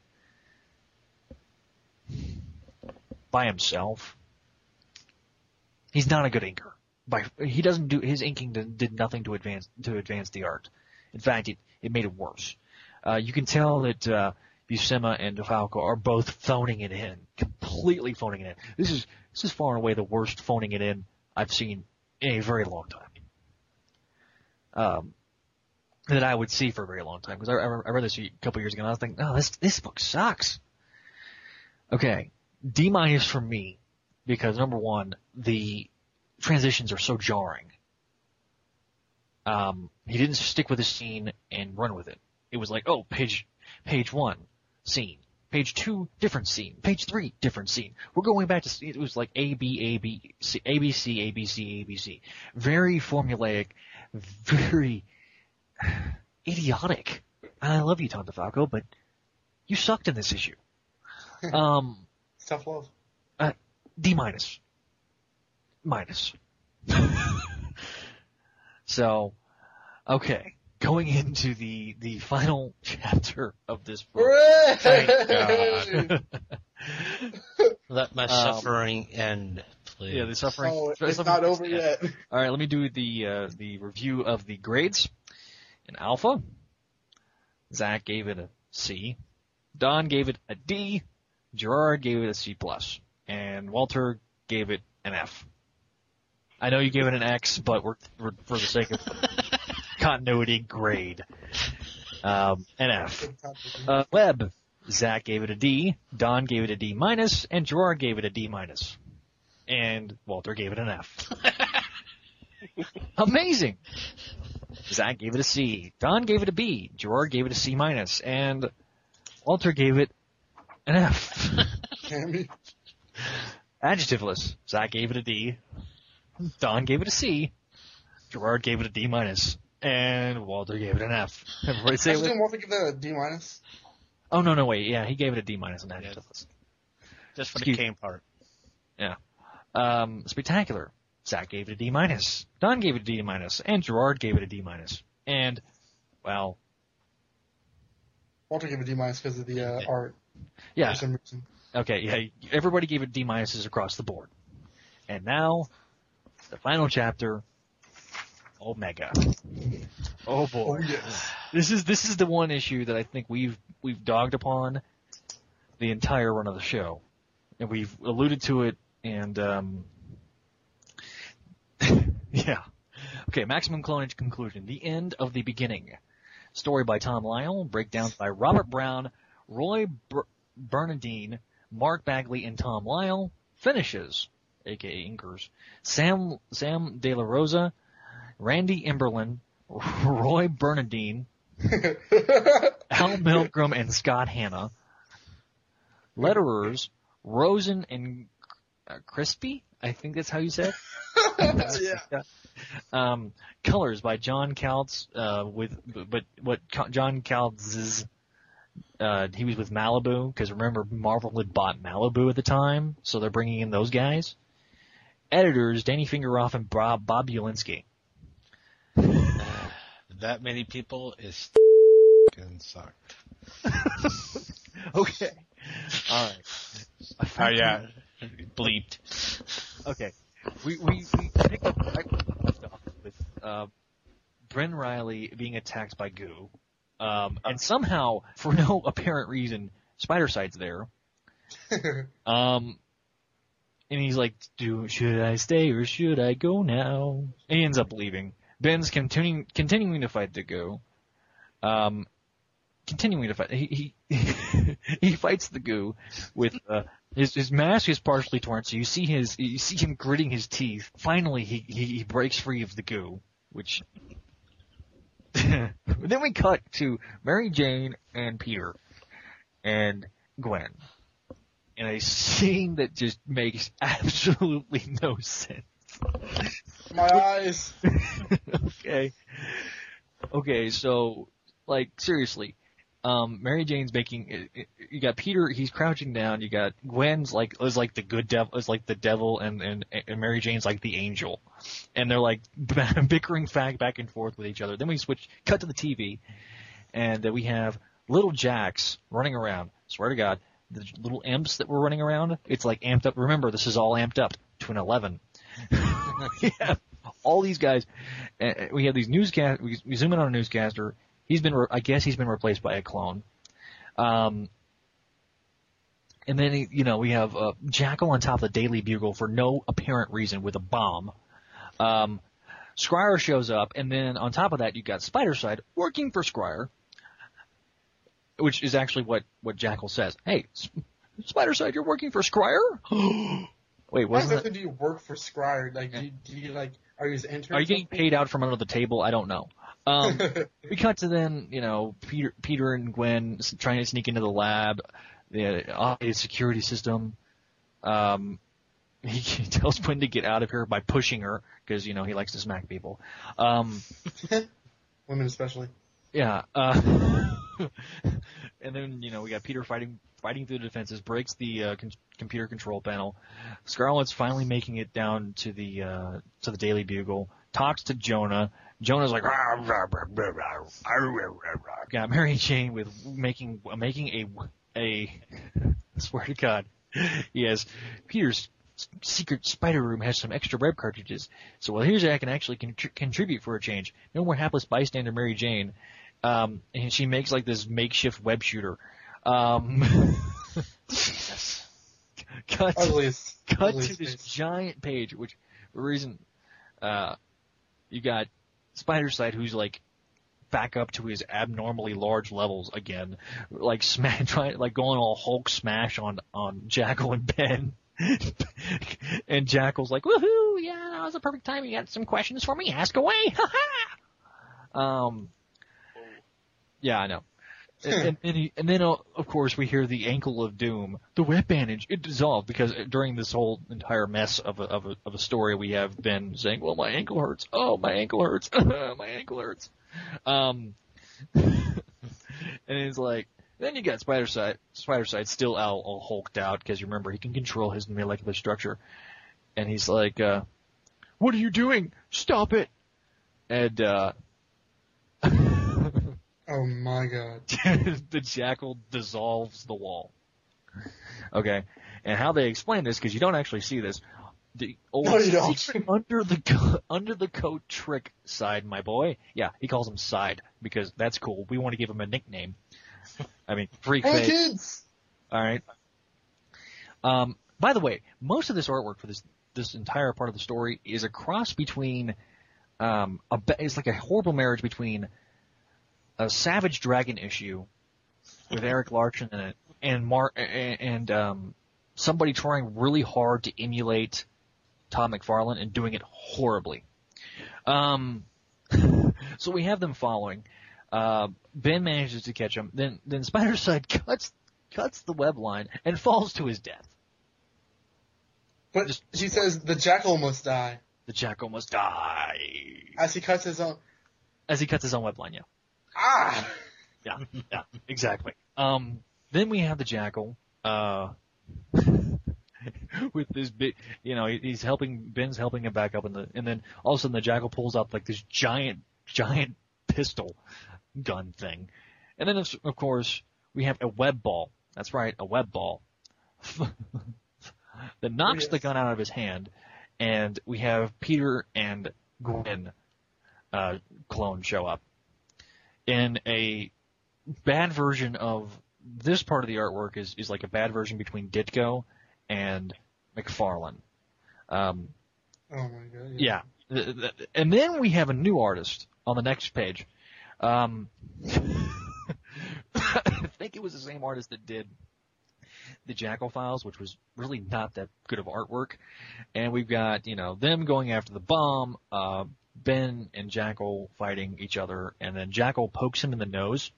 A: by himself, he's not a good inker. He doesn't do his inking did nothing to advance the art. In fact, it made it worse. You can tell that Buscema and DeFalco are both phoning it in, completely phoning it in. This is far and away the worst phoning it in I've seen in a very long time. That I would see for a very long time, because I read this a couple years ago and I was thinking, oh, this book sucks. Okay, D- for me, because number one, the transitions are so jarring. He didn't stick with a scene and run with it. It was like, oh, page 1, scene. Page 2, different scene. Page 3, different scene. We're going back to, it was like A, B, A, B, C, A, B, C, A, B, C, A, B, C. Very formulaic, very idiotic. And I love you, Tom DeFalco, but you sucked in this issue.
I: It's tough love.
A: D-. Minus. So, okay. Going into the final chapter of this book.
J: Thank God. Let my suffering end, please.
A: Yeah, the suffering.
I: Oh, it's not over yet.
A: All right, let me do the review of the grades. In Alpha, Zach gave it a C. Don gave it a D. Gerard gave it a C+. And Walter gave it an F. I know you gave it an X, but we're for the sake of continuity, grade. An F. Webb, Zach gave it a D, Don gave it a D minus, and Gerard gave it a D minus. And Walter gave it an F. Amazing! Zach gave it a C, Don gave it a B, Gerard gave it a C minus, and Walter gave it an F. Adjectiveless. Zach gave it a D, Don gave it a C, Gerard gave it a D minus, and Walter gave it an F. Everybody say it.
I: Didn't Walter give that a D minus?
A: Oh, no, wait. Yeah, he gave it a D minus on adjectiveless.
J: Just for the cane part.
A: Yeah. Spectacular. Zach gave it a D minus. Don gave it a D minus. And Gerard gave it a D minus. And, well.
I: Walter gave it a D minus because of the art.
A: Yeah.
I: For some reason.
A: Okay, yeah. Everybody gave it D minuses across the board. And now, the final chapter, Omega. Oh boy.
I: Oh, yes.
A: This is the one issue that I think we've dogged upon the entire run of the show. And we've alluded to it, and yeah. Okay, Maximum Clonage conclusion. The end of the beginning. Story by Tom Lyle, breakdowns by Robert Brown, Roy Bernardine, Mark Bagley, and Tom Lyle. Finishes, aka inkers, Sam De La Rosa, Randy Emberlin, Roy Bernardine, Al Milgram, and Scott Hanna. Letterers, Rosen and Crispy, I think that's how you say it.
I: Yeah.
A: Colors by John Kautz, John Kautz's, he was with Malibu, because remember Marvel had bought Malibu at the time, so they're bringing in those guys. Editors, Danny Fingeroff and Bob Ulinsky.
J: That many people is sucked.
A: Okay. All right.
J: Oh yeah, bleeped.
A: Okay. We picked up stuff with Bryn Riley being attacked by goo. And somehow, for no apparent reason, Spider-Side's there. And he's like, should I stay or should I go now? And he ends up leaving. Ben's continuing to fight the goo. Continuing to fight. He fights the goo with his mask is partially torn, so you see him gritting his teeth. Finally, he breaks free of the goo, which. Then we cut to Mary Jane and Peter and Gwen in a scene that just makes absolutely no sense.
I: My eyes.
A: Okay, so, like, seriously, Mary Jane's making, you got Peter, he's crouching down, you got Gwen's is like the good devil, is like the devil, and Mary Jane's like the angel. And they're like bickering back and forth with each other. Then we cut to the TV, and we have little Jacks running around. Swear to God, the little imps that were running around, it's like amped up. Remember, this is all amped up to an 11. We have all these guys, and we have these newscast. We zoom in on a newscaster. I guess he's been replaced by a clone. And then, we have Jackal on top of the Daily Bugle for no apparent reason with a bomb. Scryer shows up, and then on top of that, you got Spider-Side working for Scryer, which is actually what Jackal says. Hey, Spider-Side, you're working for Scryer? Wait, wasn't
I: that? Do you work for Scryer? Like, do you are you his intern?
A: Are you getting paid out from under the table? I don't know. We cut to then, Peter and Gwen trying to sneak into the lab, the automated security system. He tells Gwen to get out of here by pushing her because, he likes to smack people.
I: Women especially.
A: Yeah. And then, we got Peter fighting through the defenses, breaks the computer control panel. Scarlet's finally making it down to the Daily Bugle, talks to Jonah. Jonah's like, got Mary Jane with making a I swear to God, yes, Peter's secret spider room has some extra web cartridges. So here's how I can actually contribute for a change. No more hapless bystander Mary Jane. And she makes like this makeshift web shooter. Jesus. Cut to this giant page, which for a reason, you got Spider-Side who's like back up to his abnormally large levels again, like going all Hulk smash on Jackal and Ben. And Jackal's like, woohoo, yeah, that was the perfect time. You got some questions for me? Ask away. Yeah, I know. And then, of course, we hear the ankle of doom. The wet bandage, it dissolved, because during this whole entire mess of a story, we have been saying, well, my ankle hurts. Oh, my ankle hurts. My ankle hurts. And it's like, then you got Spider-Side still all hulked out, because you remember, he can control his molecular structure. And he's like, what are you doing? Stop it. And,
I: oh my god.
A: The Jackal dissolves the wall. Okay. And how they explain this, because you don't actually see this, the old
I: no, you don't.
A: under the coat Trick Side, my boy. Yeah, he calls him Side, because that's cool. We want to give him a nickname. I mean, Freak
I: Hey
A: Face.
I: kids!
A: Alright. By the way, most of this artwork for this entire part of the story is a cross between, it's like a horrible marriage between a Savage Dragon issue with Eric Larson in it, and somebody trying really hard to emulate Todd McFarlane and doing it horribly. So we have them following. Ben manages to catch him. Then Spider-Side cuts the web line and falls to his death.
I: But she says the Jackal must die.
A: The Jackal must die.
I: As he cuts his own
A: web line, yeah.
I: Ah!
A: Yeah, exactly. Then we have the Jackal, with this big, Ben's helping him back up, and then all of a sudden the Jackal pulls out like this giant pistol gun thing. And then of course we have a web ball. That's right, a web ball. That knocks the gun out of his hand, and we have Peter and Gwen, clone show up. In a bad version of this part of the artwork is like a bad version between Ditko and McFarlane.
I: Oh my god.
A: Yeah. And then we have a new artist on the next page. I think it was the same artist that did the Jackal Files, which was really not that good of artwork. And we've got, them going after the bomb, Ben and Jackal fighting each other, and then Jackal pokes him in the nose.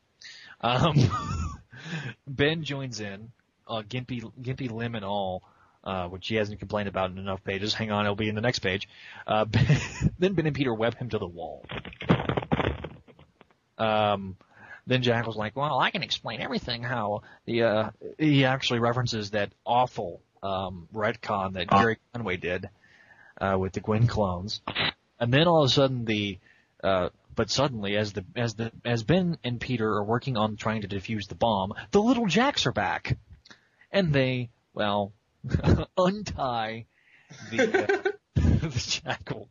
A: Ben joins in, Gimpy limb and all, which he hasn't complained about in enough pages. Hang on, it'll be in the next page. Then Ben and Peter web him to the wall. Then Jackal's like, well, I can explain everything, how he actually references that awful retcon that Gary Conway did with the Gwen clones. And then all of a sudden but suddenly as Ben and Peter are working on trying to defuse the bomb, the little Jacks are back. And they, untie the Jackal.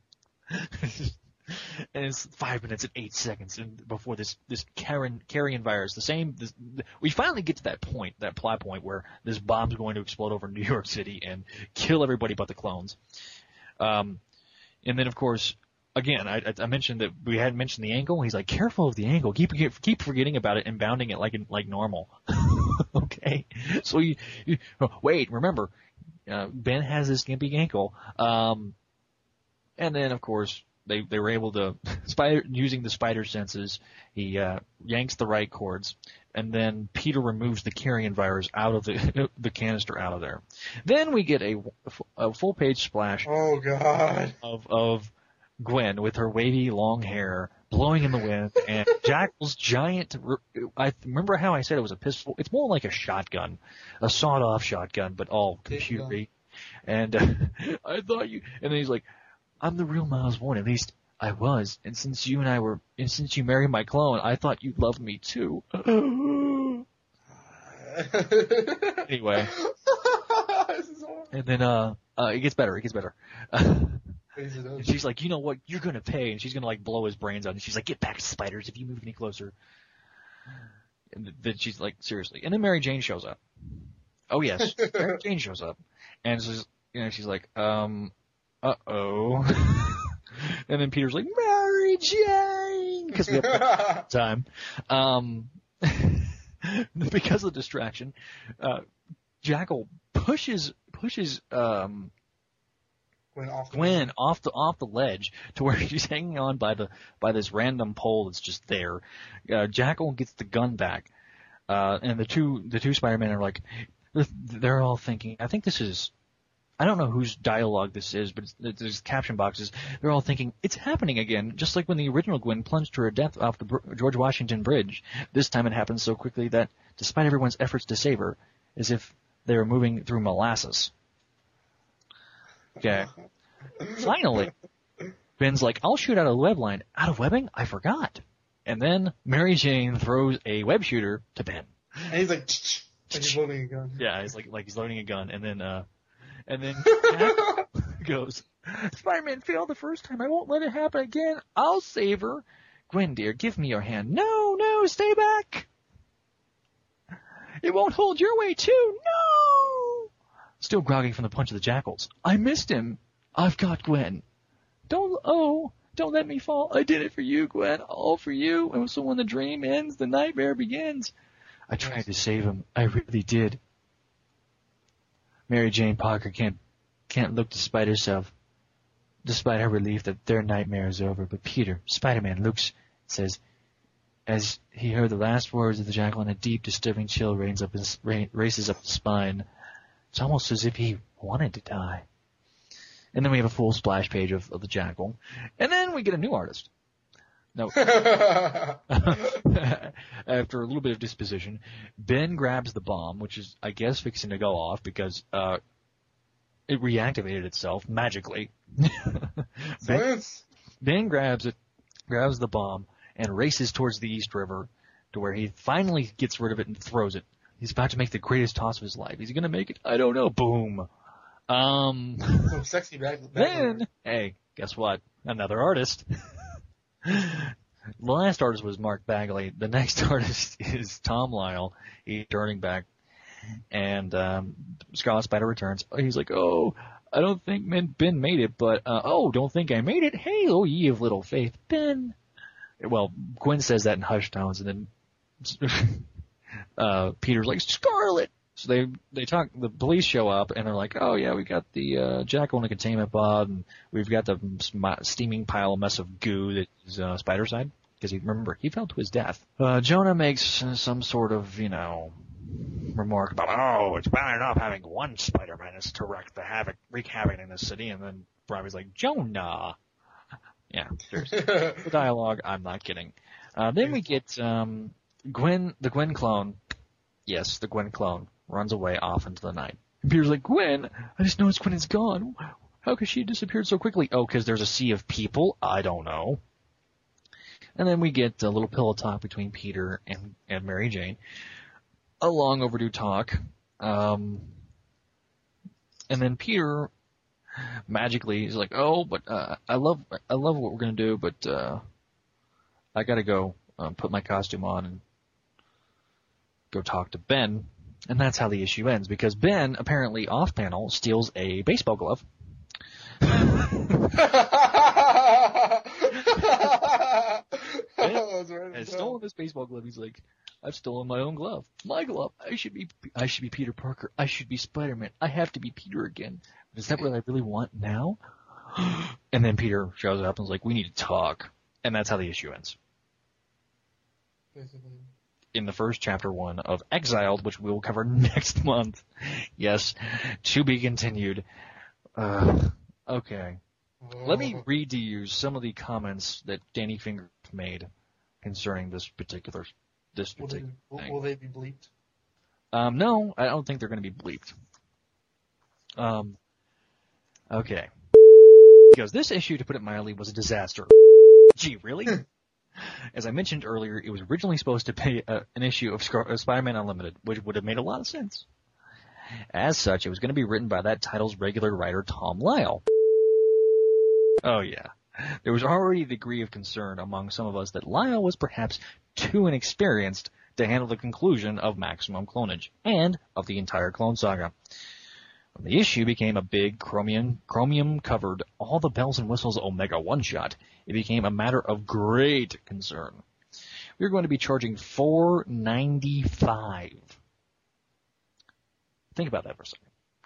A: And it's 5 minutes and 8 seconds before this carrion virus, we finally get to that plot point where this bomb's going to explode over New York City and kill everybody but the clones. And then, of course, again, I mentioned that we hadn't mentioned the ankle. He's like, careful of the ankle. Keep forgetting about it and bounding it like normal. Okay. So wait, remember, Ben has this gimpy ankle. And then, of course, they were able to, using the spider senses, he yanks the right cords, and then Peter removes the carrion virus out of the canister out of there. Then we get a full page splash.
I: Oh god.
A: Of Gwen with her wavy long hair blowing in the wind, and Jackal's giant. I remember how I said it was a pistol. It's more like a shotgun, a sawed-off shotgun, but all computery. And I thought you. And then he's like, "I'm the real Miles Bourne. At least I was. And since you married my clone, I thought you'd love me too." Anyway. And then it gets better. And she's like, you know what? You're gonna pay, and she's gonna blow his brains out. And she's like, get back, spiders! If you move any closer. And then she's like, seriously. And then Mary Jane shows up. Oh yes, Mary Jane shows up, and she's like, uh-oh. And then Peter's like, Mary Jane! because we have time. Because of the distraction, Jackal pushes Gwen off the ledge to where she's hanging on by this random pole that's just there. Jackal gets the gun back, and the two Spider-Men are like, they're all thinking. I think this is, I don't know whose dialogue this is, but there's caption boxes. They're all thinking, it's happening again, just like when the original Gwen plunged to her death off the George Washington Bridge. This time it happened so quickly that, despite everyone's efforts to save her, as if they were moving through molasses. Okay. Finally, Ben's like, I'll shoot out a web line. Out of webbing? I forgot. And then Mary Jane throws a web shooter to Ben.
I: And he's like he's loading a gun.
A: Yeah, he's like he's loading a gun, and then Jack goes, Spider-Man failed the first time. I won't let it happen again. I'll save her. Gwen, dear, give me your hand. No, stay back. It won't hold your weight, too. No! Still groggy from the punch of the jackals. I missed him. I've got Gwen. Don't let me fall. I did it for you, Gwen. All for you. And so when the dream ends, the nightmare begins. I tried to save him. I really did. Mary Jane Parker can't look despite herself, despite her relief that their nightmare is over. But Peter, Spider-Man, looks, says, as he heard the last words of the jackal, and a deep, disturbing chill races up his spine. It's almost as if he wanted to die. And then we have a full splash page of the jackal. And then we get a new artist. No. After a little bit of disposition, Ben grabs the bomb, which is, I guess, fixing to go off because it reactivated itself magically. Ben grabs the bomb, and races towards the East River to where he finally gets rid of it and throws it. He's about to make the greatest toss of his life. Is he going to make it? I don't know. Boom.
I: Some sexy
A: Then, hey, guess what? Another artist. The last artist was Mark Bagley. The next artist is Tom Lyle. He's turning back. And Scarlet Spider returns. He's like, oh, I don't think Ben made it, but, don't think I made it? Hey, oh, ye of little faith. Ben. Well, Gwen says that in hushed tones, and then Peter's like, Scarlet! So they talk, the police show up, and they're like, oh yeah, we got the jackal in a containment pod, and we've got the steaming pile of mess of goo that is Spider-Side, because remember, he fell to his death. Jonah makes some sort of, remark about, oh, it's bad enough having one Spider-Man is to wreak havoc in this city, and then Robbie's like, Jonah! Yeah, seriously. The dialogue, I'm not kidding. Then we get the Gwen clone. Yes, the Gwen clone runs away off into the night. And Peter's like, Gwen, I just noticed Gwen is gone. How could she have disappeared so quickly? Oh, because there's a sea of people? I don't know. And then we get a little pillow talk between Peter and Mary Jane. A long overdue talk. And then Peter magically is like, oh, but I love what we're going to do, but I got to go put my costume on and go talk to Ben. And that's how the issue ends, because Ben, apparently off-panel, steals a baseball glove. Has stolen this baseball glove. He's like, I've stolen my own glove. My glove. I should be Peter Parker. I should be Spider-Man. I have to be Peter again. Is that what I really want now? And then Peter shows up and is like, we need to talk. And that's how the issue ends.
I: Basically.
A: In the first chapter 1 of Exiled, which we will cover next month. Yes, to be continued. Okay. Let me read to you some of the comments that Danny Finger made concerning this particular thing.
I: Will they be bleeped?
A: No, I don't think they're going to be bleeped. Okay. Because this issue, to put it mildly, was a disaster. Gee, really? As I mentioned earlier, it was originally supposed to be an issue of Spider-Man Unlimited, which would have made a lot of sense. As such, it was going to be written by that title's regular writer, Tom Lyle. Oh yeah. There was already a degree of concern among some of us that Lyle was perhaps too inexperienced to handle the conclusion of Maximum Clonage, and of the entire Clone Saga. When the issue became a big chromium-covered, all the bells and whistles Omega one-shot, it became a matter of great concern. We were going to be charging $4.95. Think about that for a second.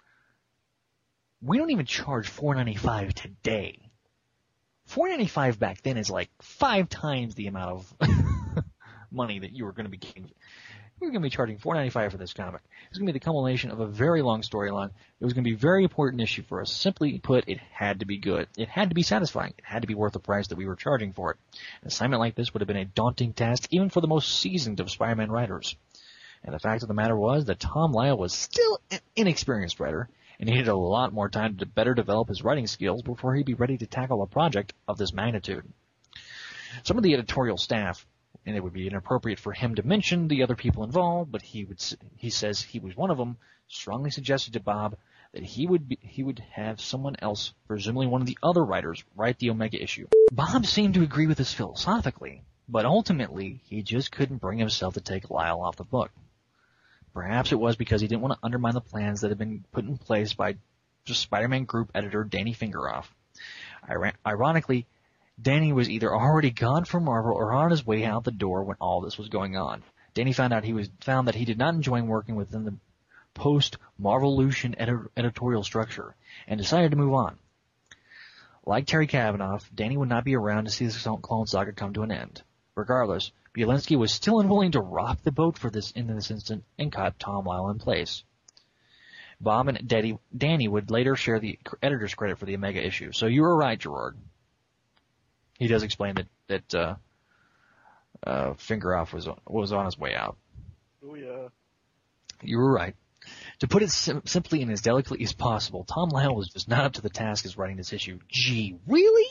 A: We don't even charge $4.95 today. $4.95 back then is like 5 times the amount of money that you were going to be getting. We were going to be charging $4.95 for this comic. It was going to be the culmination of a very long storyline. It was going to be a very important issue for us. Simply put, it had to be good. It had to be satisfying. It had to be worth the price that we were charging for it. An assignment like this would have been a daunting task even for the most seasoned of Spider-Man writers. And the fact of the matter was that Tom Lyle was still an inexperienced writer and needed a lot more time to better develop his writing skills before he'd be ready to tackle a project of this magnitude. Some of the editorial staff, and it would be inappropriate for him to mention the other people involved, but he says he was one of them, strongly suggested to Bob that he would have someone else, presumably one of the other writers, write the Omega issue. Bob seemed to agree with this philosophically, but ultimately he just couldn't bring himself to take Lyle off the book. Perhaps it was because he didn't want to undermine the plans that had been put in place by just Spider-Man Group editor Danny Fingeroff. Ironically, Danny was either already gone from Marvel or on his way out the door when all this was going on. Danny found that he did not enjoy working within the post-Marvolution editorial structure and decided to move on. Like Terry Kavanaugh, Danny would not be around to see the Clone Saga come to an end. Regardless, Bielinski was still unwilling to rock the boat in this instant and caught Tom Lyle in place. Bob and Danny would later share the editor's credit for the Omega issue. So you were right, Gerard. He does explain that Fingeroff was on his way out.
G: Oh yeah.
A: You were right. To put it simply and as delicately as possible, Tom Lyle was just not up to the task as writing this issue. Gee, really?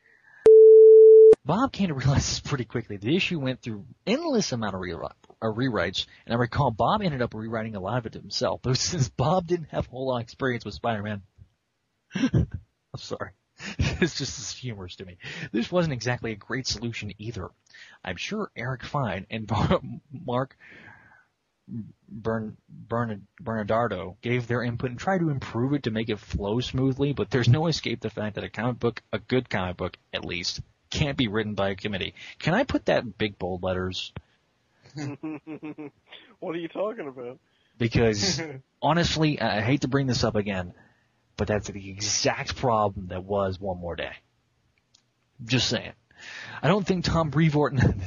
A: Bob came to realize this pretty quickly. The issue went through endless amount of rewrites, and I recall Bob ended up rewriting a lot of it himself. But since Bob didn't have a whole lot of experience with Spider-Man, I'm sorry. It's just as humorous to me. This wasn't exactly a great solution either. I'm sure Eric Fine and Mark Bernardo gave their input and tried to improve it to make it flow smoothly, but there's no escape the fact that a good comic book, at least, can't be written by a committee. Can I put that in big bold letters?
G: What are you talking about?
A: Because, honestly, I hate to bring this up again, but that's the exact problem that was One More Day. Just saying. I don't think Tom Brevoort and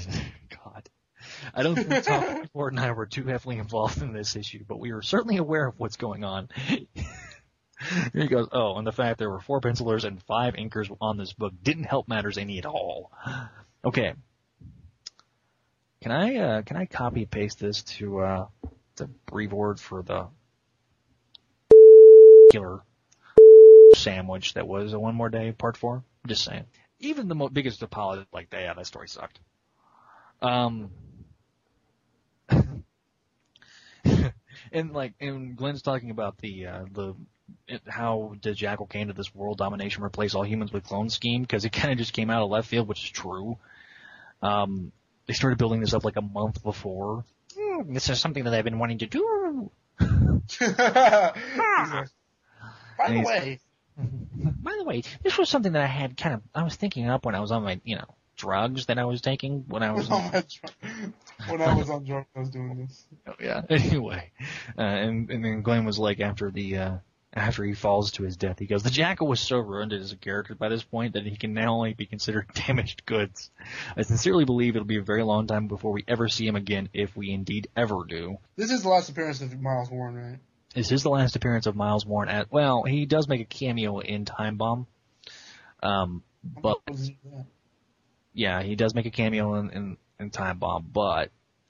A: I were too heavily involved in this issue, but we were certainly aware of what's going on. Here he goes, and the fact there were 4 pencilers and 5 inkers on this book didn't help matters any at all. Okay. Can I copy and paste this to Brevoort for the killer sandwich that was a One More Day Part 4? I'm just saying. Even the biggest apologist like that story sucked. And Glenn's talking about how the Jackal came to this world domination replace all humans with clones scheme, because it kind of just came out of left field, which is true. They started building this up like a month before. This is something that I've been wanting to do.
I: By the way,
A: this was something that I was thinking up when I was on my, drugs that I was taking when I was
I: when I was on drugs, I was doing this.
A: Oh yeah. Anyway, and then Glenn was like, after he falls to his death, he goes, the Jackal was so ruined as a character by this point that he can now only be considered damaged goods. I sincerely believe it'll be a very long time before we ever see him again, if we indeed ever do.
I: This is the last appearance of Miles Warren, right?
A: This is the last appearance of Miles Warren he does make a cameo in Time Bomb. But yeah, he does make a cameo in Time Bomb, but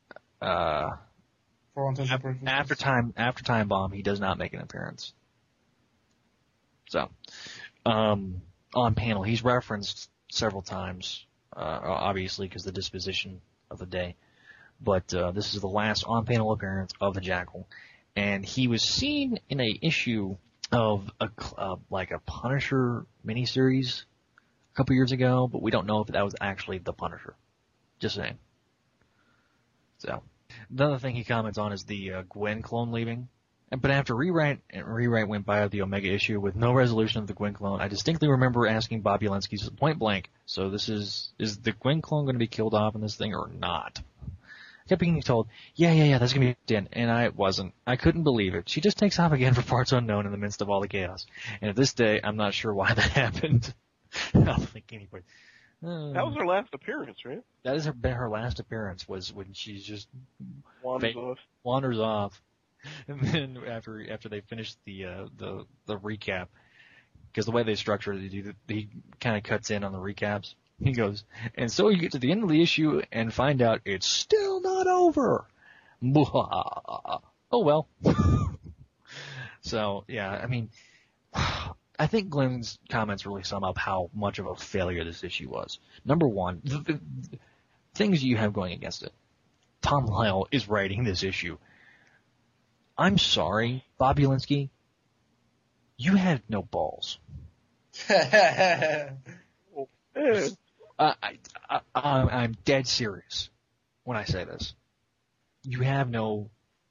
A: after Time Bomb, he does not make an appearance. So, on panel, he's referenced several times, obviously because the disposition of the day. But this is the last on-panel appearance of the Jackal, and he was seen in a issue of a Punisher miniseries a couple years ago, but we don't know if that was actually the Punisher. Just saying. So, another thing he comments on is the Gwen clone leaving, But after rewrite went by of the Omega issue with no resolution of the Gwen clone, I distinctly remember asking Bob Yelensky point blank, so this is the Gwen clone going to be killed off in this thing or not? I kept being told, yeah, that's going to be it, and I wasn't. I couldn't believe it. She just takes off again for parts unknown in the midst of all the chaos. And at this day, I'm not sure why that happened. I don't think anybody...
G: That was her last appearance, right?
A: That has been her last appearance, was when she's just
G: wanders off.
A: And then after they finish the recap, because the way they structure it, he kind of cuts in on the recaps. He goes, and so you get to the end of the issue and find out it's still not over. Oh well. So yeah, I mean, I think Glenn's comments really sum up how much of a failure this issue was. Number one, the things you have going against it. Tom Lyle is writing this issue. I'm sorry, Bob Yelensky, you had no balls. I'm dead serious when I say this. You have no...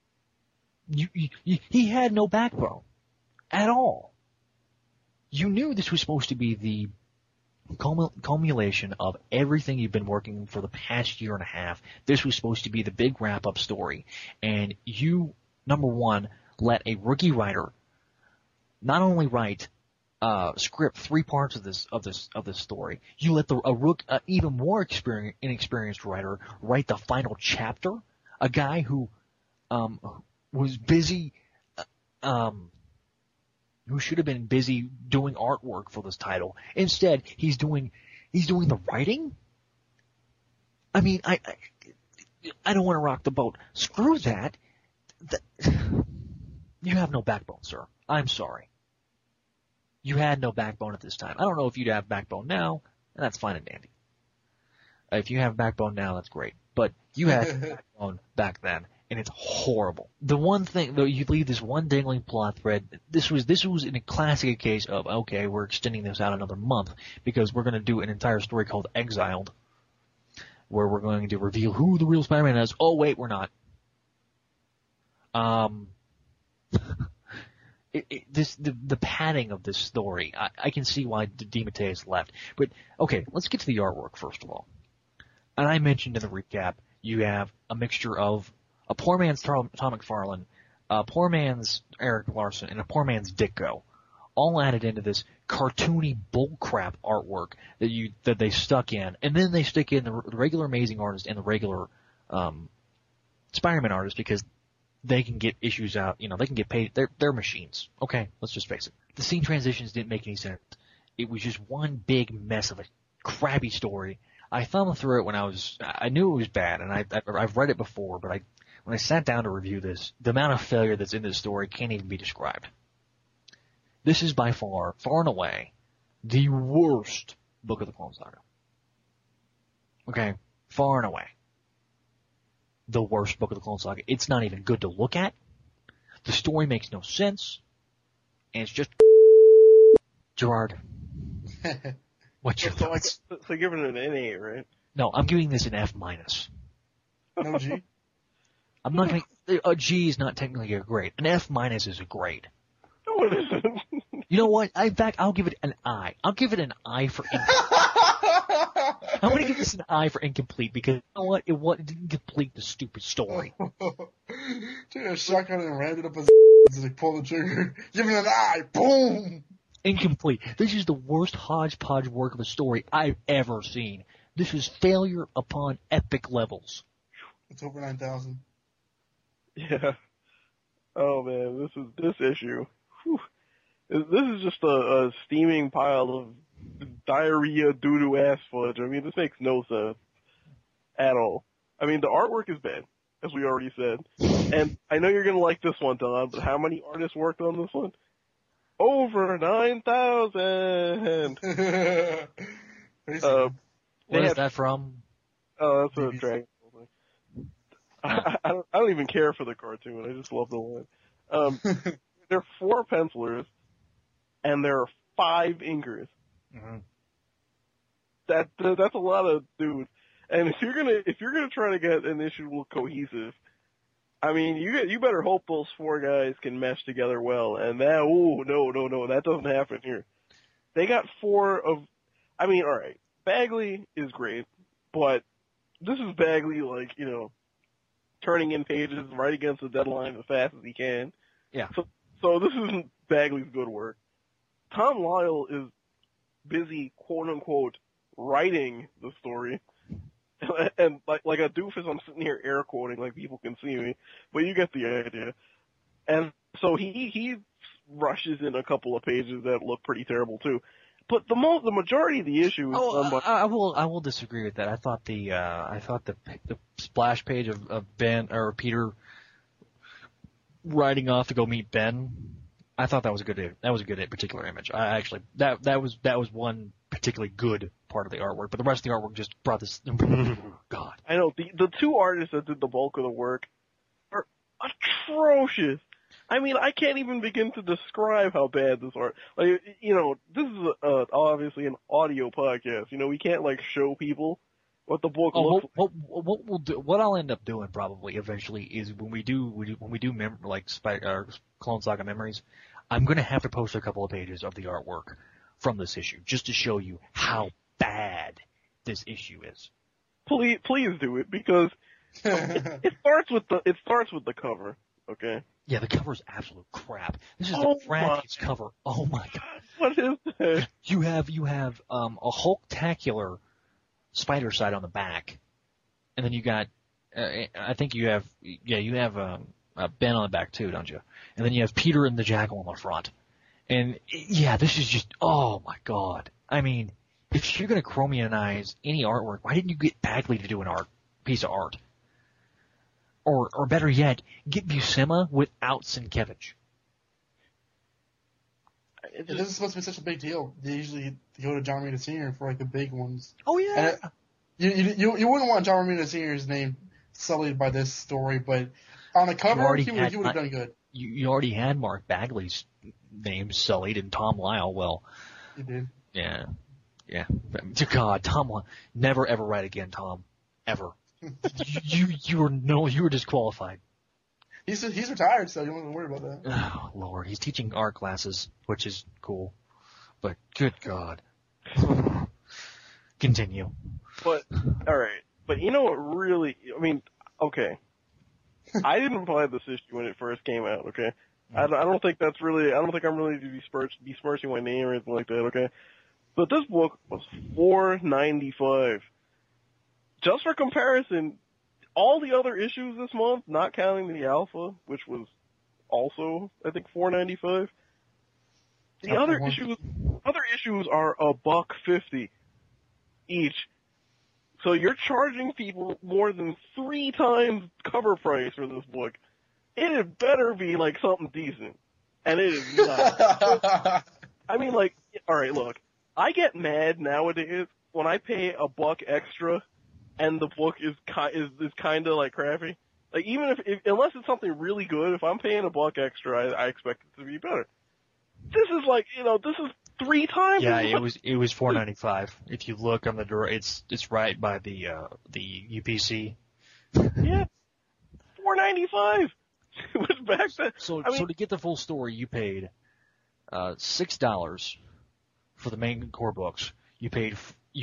A: he had no backbone at all. You knew this was supposed to be the culmination of everything you've been working for the past year and a half. This was supposed to be the big wrap-up story. And you, number one, let a rookie writer not only write script 3 parts of this story, you let even more inexperienced writer write the final chapter. A guy who was busy, who should have been busy doing artwork for this title. Instead, he's doing the writing. I mean, I don't want to rock the boat. Screw that. You have no backbone, sir. I'm sorry. You had no backbone at this time. I don't know if you'd have backbone now, and that's fine and dandy. If you have backbone now, that's great. But you had backbone back then, and it's horrible. The one thing, though, you leave this one dangling plot thread. This was in a classic case of, okay, we're extending this out another month because we're going to do an entire story called Exiled, where we're going to reveal who the real Spider-Man is. Oh, wait, we're not. The padding of this story, I can see why DeMatteis left. But, okay, let's get to the artwork first of all. And I mentioned in the recap, you have a mixture of a poor man's Tom McFarlane, a poor man's Eric Larson, and a poor man's Ditko, all added into this cartoony bullcrap artwork that they stuck in, and then they stick in the regular Amazing artist and the regular Spider-Man artist because they can get issues out, they can get paid. They're machines. Okay, let's just face it. The scene transitions didn't make any sense. It was just one big mess of a crappy story. I thumbed through it I knew it was bad, and I've read it before, but when I sat down to review this, the amount of failure that's in this story can't even be described. This is by far and away, the worst book of the Clone Saga. Okay? Far and away. The worst book of the Clone Saga. It's not even good to look at. The story makes no sense. And it's just... Gerard. What's your thoughts?
G: So giving it an N8, right?
A: No, I'm giving this an F-.
I: No G?
A: I'm not going to... A G is not technically a grade. An F- is a grade.
G: No, it isn't.
A: You know what? In fact, I'll give it an I. I'll give it an I for incomplete. I'm going to give this an I for incomplete because, you know what? It didn't complete the stupid story.
I: Took a shotgun and rammed it up his as he pulled the trigger. Give it an I. Boom!
A: Incomplete. This is the worst hodgepodge work of a story I've ever seen. This is failure upon epic levels.
I: It's over 9,000.
G: Yeah. Oh man, this issue. Whew. This is just a steaming pile of diarrhea doo-doo ass fudge. I mean, this makes no sense at all. I mean, the artwork is bad, as we already said. And I know you're gonna like this one, Don, but how many artists worked on this one? Over 9,000!
A: What is that from?
G: Oh, that's a Dragon Ball thing. I don't even care for the cartoon. I just love the line. There are 4 pencilers, and there are 5 inkers.
A: Mm-hmm.
G: That's a lot of dudes. And if you're gonna try to get an issue look cohesive, I mean, you better hope those four guys can mesh together well, and that, no, that doesn't happen here. They got I mean, alright, Bagley is great, but this is Bagley, like, turning in pages right against the deadline as fast as he can.
A: Yeah.
G: So this isn't Bagley's good work. Tom Lyle is busy, quote unquote, writing the story. And like a doofus, I'm sitting here air quoting like people can see me, but you get the idea. And so he rushes in a couple of pages that look pretty terrible too. But the majority of the issue is done by...
A: I will disagree with that. I thought the splash page of Ben or Peter riding off to go meet Ben, I thought that was a good particular image. I actually that was one particularly good part of the artwork, but the rest of the artwork just brought this. God,
G: I know the two artists that did the bulk of the work are atrocious. I mean, I can't even begin to describe how bad this art. Like, this is obviously an audio podcast. We can't like show people what the book looks like.
A: What we'll do, what I'll end up doing probably eventually is when we do Clone Saga Memories, I'm going to have to post a couple of pages of the artwork from this issue just to show you how bad this issue is.
G: Please do it, because it starts with the cover. Okay.
A: Yeah, the cover's absolute crap. This is the crappiest cover. Oh my god.
G: What is this?
A: You have a Hulktacular spider side on the back, and then you got I think you have Ben on the back too, don't you? And then you have Peter and the Jackal on the front. And yeah, this is just, oh my god. I mean, if you're gonna chromianize any artwork, why didn't you get Bagley to do piece of art? Or better yet, get Buscema without Sienkiewicz.
I: This is supposed to be such a big deal. They usually go to John Romita Sr. for like the big ones.
A: Oh yeah.
I: And you wouldn't want John Romita Sr.'s name sullied by this story, but on the cover, he would have done good.
A: You already had Mark Bagley's name sullied and Tom Lyle. Well,
I: you did.
A: Yeah. God, Tom Lyle, never ever write again, Tom, ever. you were disqualified.
I: He's retired, so you don't have to worry about that.
A: Oh Lord, he's teaching art classes, which is cool, but good God. Continue.
G: But all right, but you know what really? I mean, okay. I didn't buy this issue when it first came out. Okay, I don't think that's really. I don't think I'm really besmirching my name or anything like that. Okay, but this book was $4.95. Just for comparison, all the other issues this month, not counting the Alpha, which was also I think $4.95. The other issues are $1.50 each. So you're charging people more than 3 times cover price for this book. It had better be like something decent. And it is not. I mean, like, alright, look. I get mad nowadays when I pay $1 extra and the book is kind of like crappy. Like, even if unless it's something really good, if I'm paying $1 extra, I expect it to be better. This is like, this is 3 times.
A: Yeah, it was $4.95. If you look on the door, it's right by the UPC.
G: Yeah, $4.95. It was back then.
A: So to get the full story, you paid $6 for the main core books. You paid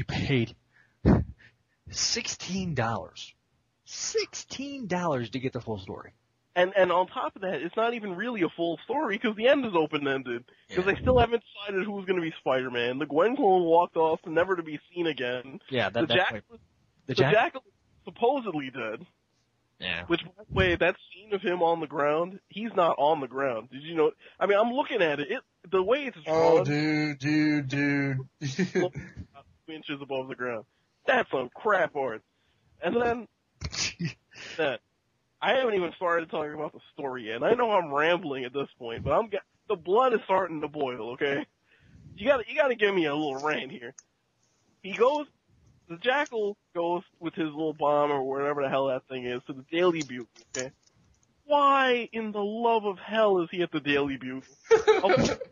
A: $16. $16 to get the full story.
G: And on top of that, it's not even really a full story because the end is open-ended. Because they still haven't decided who's going to be Spider-Man. The Gwen clone walked off, never to be seen again.
A: Yeah,
G: the Jackal is supposedly dead.
A: Yeah.
G: Which, by the way, that scene of him on the ground, he's not on the ground. Did you know? I mean, I'm looking at it. The way it's drawn.
I: Oh, dude.
G: 2 inches above the ground. That's some crap art. And then that. I haven't even started talking about the story yet. I know I'm rambling at this point, but the blood is starting to boil. Okay, you gotta give me a little rant here. The Jackal goes with his little bomb or whatever the hell that thing is to the Daily Bugle. Okay, why in the love of hell is he at the Daily Bugle?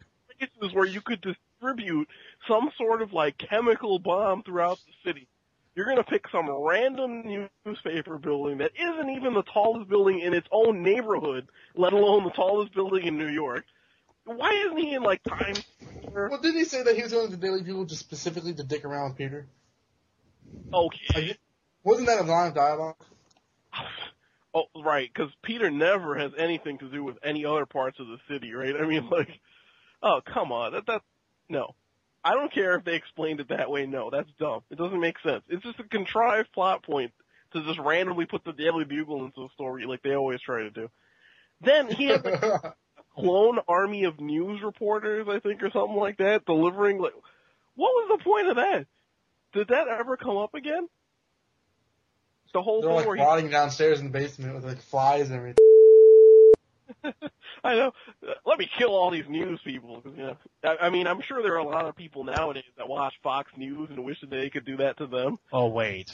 G: Places where you could distribute some sort of like chemical bomb throughout the city. You're going to pick some random newspaper building that isn't even the tallest building in its own neighborhood, let alone the tallest building in New York. Why isn't he in, like, Times Square?
I: Well, didn't he say that he was going to the Daily Bugle just specifically to dick around with Peter?
G: Okay.
I: Wasn't that a line of dialogue?
G: Oh, right, because Peter never has anything to do with any other parts of the city, right? I mean, like, oh, come on. No. I don't care if they explained it that way. No, that's dumb. It doesn't make sense. It's just a contrived plot point to just randomly put the Daily Bugle into a story like they always try to do. Then he has like, a clone army of news reporters, I think, or something like that, delivering, like, what was the point of that? Did that ever come up again? The whole
I: They're
G: thing
I: like
G: where
I: rotting downstairs in the basement with like flies and everything.
G: I know. Let me kill all these news people. Cause, you know, I mean, I'm sure there are a lot of people nowadays that watch Fox News and wish that they could do that to them.
A: Oh wait.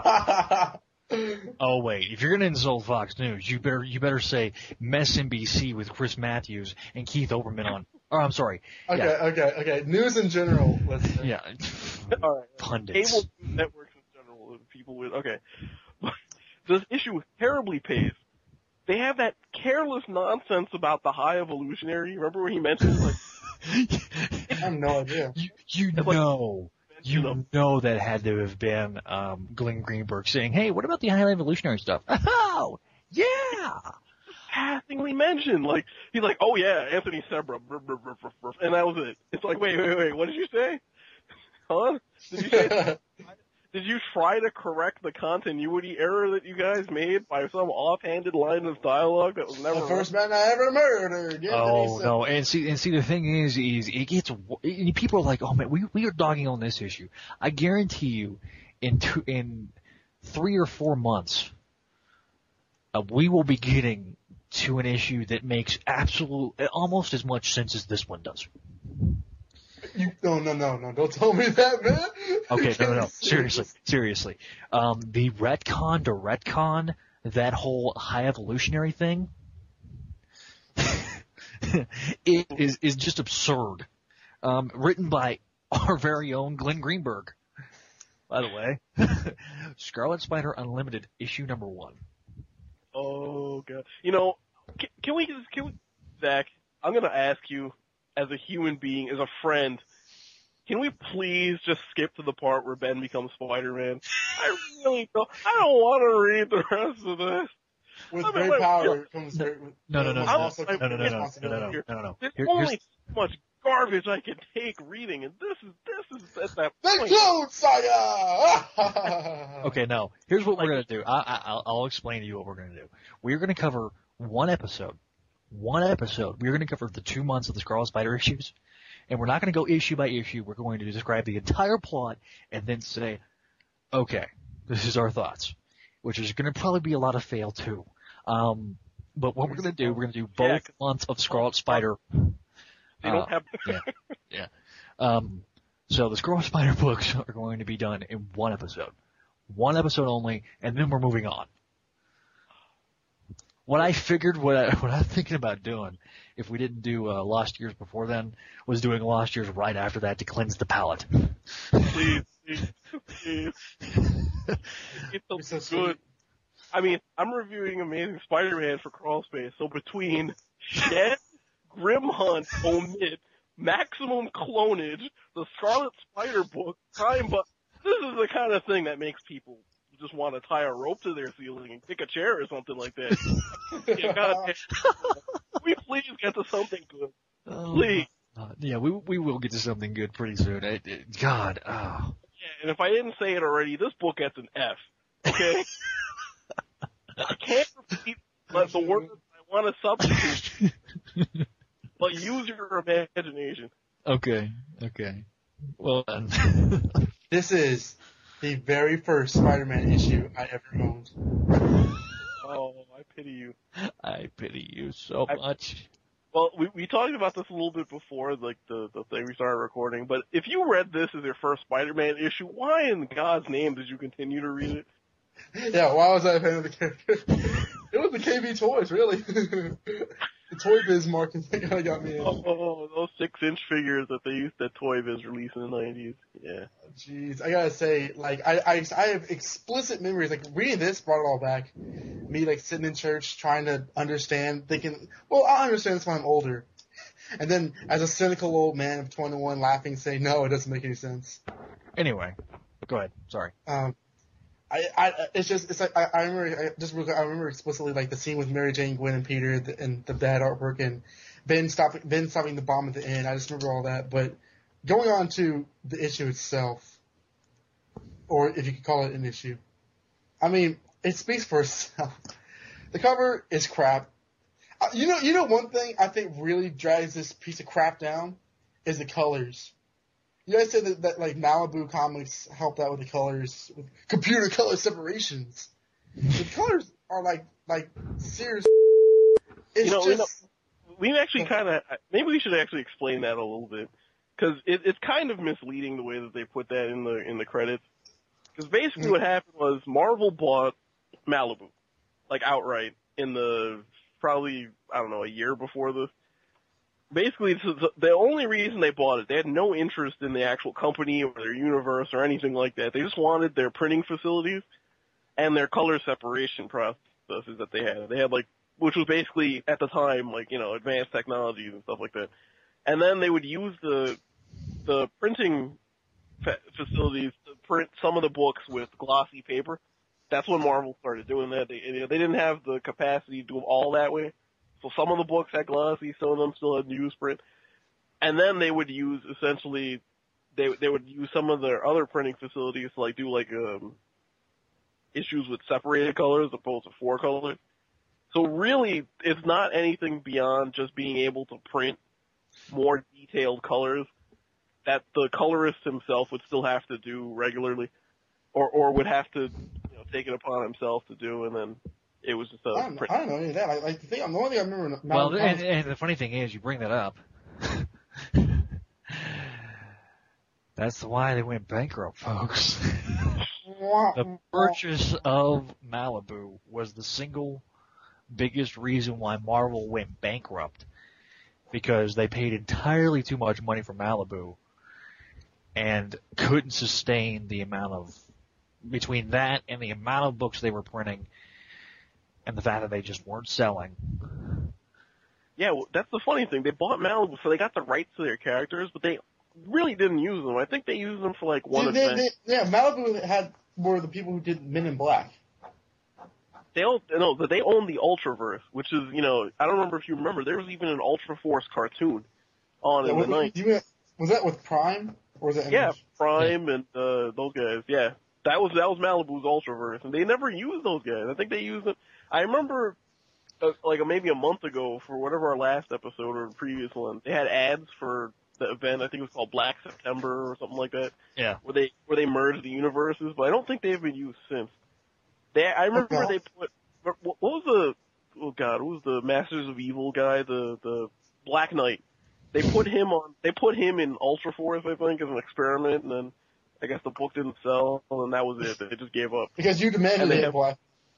A: Oh wait. If you're gonna insult Fox News, you better say MSNBC with Chris Matthews and Keith Olbermann on. Or I'm sorry.
I: Okay. News in general. Let's say.
A: Yeah.
G: All right.
A: Pundits.
G: Cable networks in general, people with this issue terribly pays. They have that careless nonsense about the high evolutionary. Remember when he mentioned like
I: I have no idea.
A: You know that had to have been Glenn Greenberg saying, "Hey, what about the high evolutionary stuff?" Oh, yeah.
G: Passingly mentioned, like he's like, "Oh yeah, Anthony Sebra," and that was it. It's like, wait, what did you say? Huh? Did you try to correct the continuity error that you guys made by some offhanded line of dialogue that was never
I: the first man I ever murdered?
A: No, and see, the thing is it gets. People are like, "Oh man, we are dogging on this issue." I guarantee you, in 3 or 4 months, we will be getting to an issue that makes almost as much sense as this one does.
I: No, don't tell me that, man.
A: Okay, no. Seriously. The retcon that whole high evolutionary thing, it is just absurd. Written by our very own Glenn Greenberg, by the way. Scarlet Spider Unlimited, issue number 1.
G: Oh god. You know, can we Zach, I'm gonna ask you, as a human being, as a friend, can we please just skip to the part where Ben becomes Spider-Man? I really don't. I don't want to read the rest of this.
I: With great power comes
A: No.
G: There's only so much garbage I can take reading, and this is at that point.
I: The Clone Saga!
A: Okay, no. Here's what we're gonna do. I'll explain to you what we're gonna do. We're gonna cover one episode. We're going to cover the 2 months of the Scarlet Spider issues, and we're not going to go issue by issue. We're going to describe the entire plot and then say, okay, this is our thoughts, which is going to probably be a lot of fail too. But what we're going to do, we're going to do both months of Scarlet Spider.
G: They don't have.
A: Yeah. So the Scarlet Spider books are going to be done in one episode only, and then we're moving on. What I figured, what I'm thinking about doing, if we didn't do Lost Years before then, was doing Lost Years right after that to cleanse the palate.
G: Please. It's so good. I mean, I'm reviewing Amazing Spider-Man for Crawlspace, so between Shed, Grim Hunt, Omit, Maximum Clonage, the Scarlet Spider book, Time But, this is the kind of thing that makes people just want to tie a rope to their ceiling and kick a chair or something like that. We please get to something good. Please.
A: Yeah, we will get to something good pretty soon. God. Oh.
G: Yeah, and if I didn't say it already, this book gets an F. Okay? I can't repeat the words I want to substitute, but use your imagination.
A: Okay. Well then.
I: This is the very first Spider-Man issue I ever owned.
G: Oh, I pity you.
A: I pity you so much.
G: Well, we talked about this a little bit before, like the thing we started recording, but if you read this as your first Spider-Man issue, why in God's name did you continue to read it?
I: Yeah, why was I a fan of the character? It was the KB Toys, really. The Toy Biz market kind of got me in.
G: Oh, those 6-inch figures that Toy Biz released in the 90s. Yeah.
I: Jeez, I gotta say, like, I have explicit memories. Like, reading this brought it all back. Me, like, sitting in church trying to understand, thinking, well, I understand this when I'm older. And then, as a cynical old man of 21, laughing, saying, no, it doesn't make any sense.
A: Anyway, go ahead. Sorry.
I: It's like, I remember explicitly, like, the scene with Mary Jane, Gwen, and Peter, and the bad artwork, and Ben stopping the bomb at the end. I just remember all that. But going on to the issue itself, or if you could call it an issue, I mean, it speaks for itself. The cover is crap. You know, one thing I think really drags this piece of crap down is the colors. You guys said that like Malibu Comics helped out with the colors, with computer color separations. The colors are like serious. It's
G: we actually kind of maybe we should actually explain that a little bit because it's kind of misleading the way that they put that in the credits. Because basically what happened was Marvel bought Malibu, like outright in the probably I don't know a year before this. Basically, the only reason they bought it, they had no interest in the actual company or their universe or anything like that. They just wanted their printing facilities and their color separation processes that they had. They had which was basically at the time advanced technologies and stuff like that. And then they would use the printing facilities to print some of the books with glossy paper. That's when Marvel started doing that. They didn't have the capacity to do all that way. So some of the books had glossy, some of them still had newsprint. And then they would use, essentially, they would use some of their other printing facilities to do issues with separated colors as opposed to 4 colors. So really, it's not anything beyond just being able to print more detailed colors that the colorist himself would still have to do regularly, or would have to take it upon himself to do, and then it was just
I: I don't know any of that. The only thing I remember.
A: Well, and the funny thing is, you bring that up. That's why they went bankrupt, folks. The purchase of Malibu was the single biggest reason why Marvel went bankrupt, because they paid entirely too much money for Malibu and couldn't sustain the amount of, between that and the amount of books they were printing and the fact that they just weren't selling.
G: Yeah, well, that's the funny thing. They bought Malibu, so they got the rights to their characters, but they really didn't use them. I think they used them for one event.
I: Malibu were the people who did Men in Black.
G: They owned the Ultraverse, which is, I don't remember if you remember, there was even an Ultra Force cartoon on in the 90s.
I: Was that with Prime? Or was that
G: Prime and those guys, yeah. That was Malibu's Ultraverse, and they never used those guys. I think they used them. I remember, maybe a month ago, for whatever our last episode or the previous one, they had ads for the event. I think it was called Black September or something like that.
A: Yeah.
G: Where they merged the universes, but I don't think they've been used since. I remember they put what was who was the Masters of Evil guy, the Black Knight. They put him in Ultra Force, I think, as an experiment, and then I guess the book didn't sell, and that was it. They just gave up.
I: Because you demanded it, Black.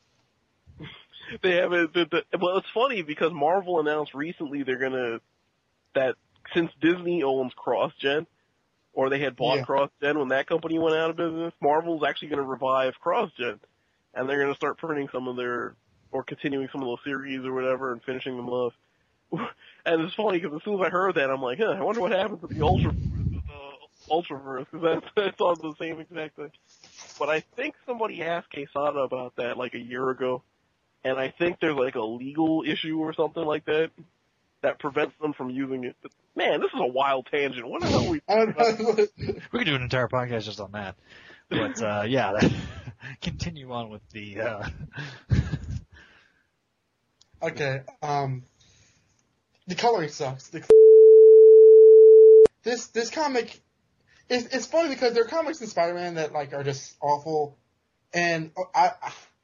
G: They have well, it's funny because Marvel announced recently that since Disney owns CrossGen, or they had bought CrossGen when that company went out of business, Marvel's actually going to revive CrossGen, and they're going to start printing continuing some of those series or whatever and finishing them off. And it's funny because as soon as I heard that, I'm like, I wonder what happened to the Ultraverse, because that's on the same exact thing. But I think somebody asked Quesada about that a year ago, and I think there's a legal issue or something like that prevents them from using it. But, man, this is a wild tangent. What the hell are we
A: We could do an entire podcast just on that. But, continue on with the,
I: Okay, the coloring sucks. This comic, it's funny because there are comics in Spider-Man that are just awful, and I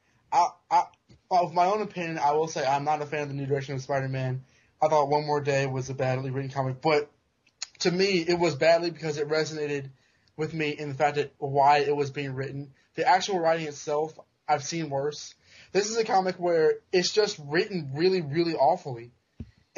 I: of my own opinion, I will say I'm not a fan of the new direction of Spider-Man. I thought One More Day was a badly written comic, but to me, it was badly because it resonated with me in the fact that why it was being written. The actual writing itself, I've seen worse. This is a comic where it's just written really, really awfully.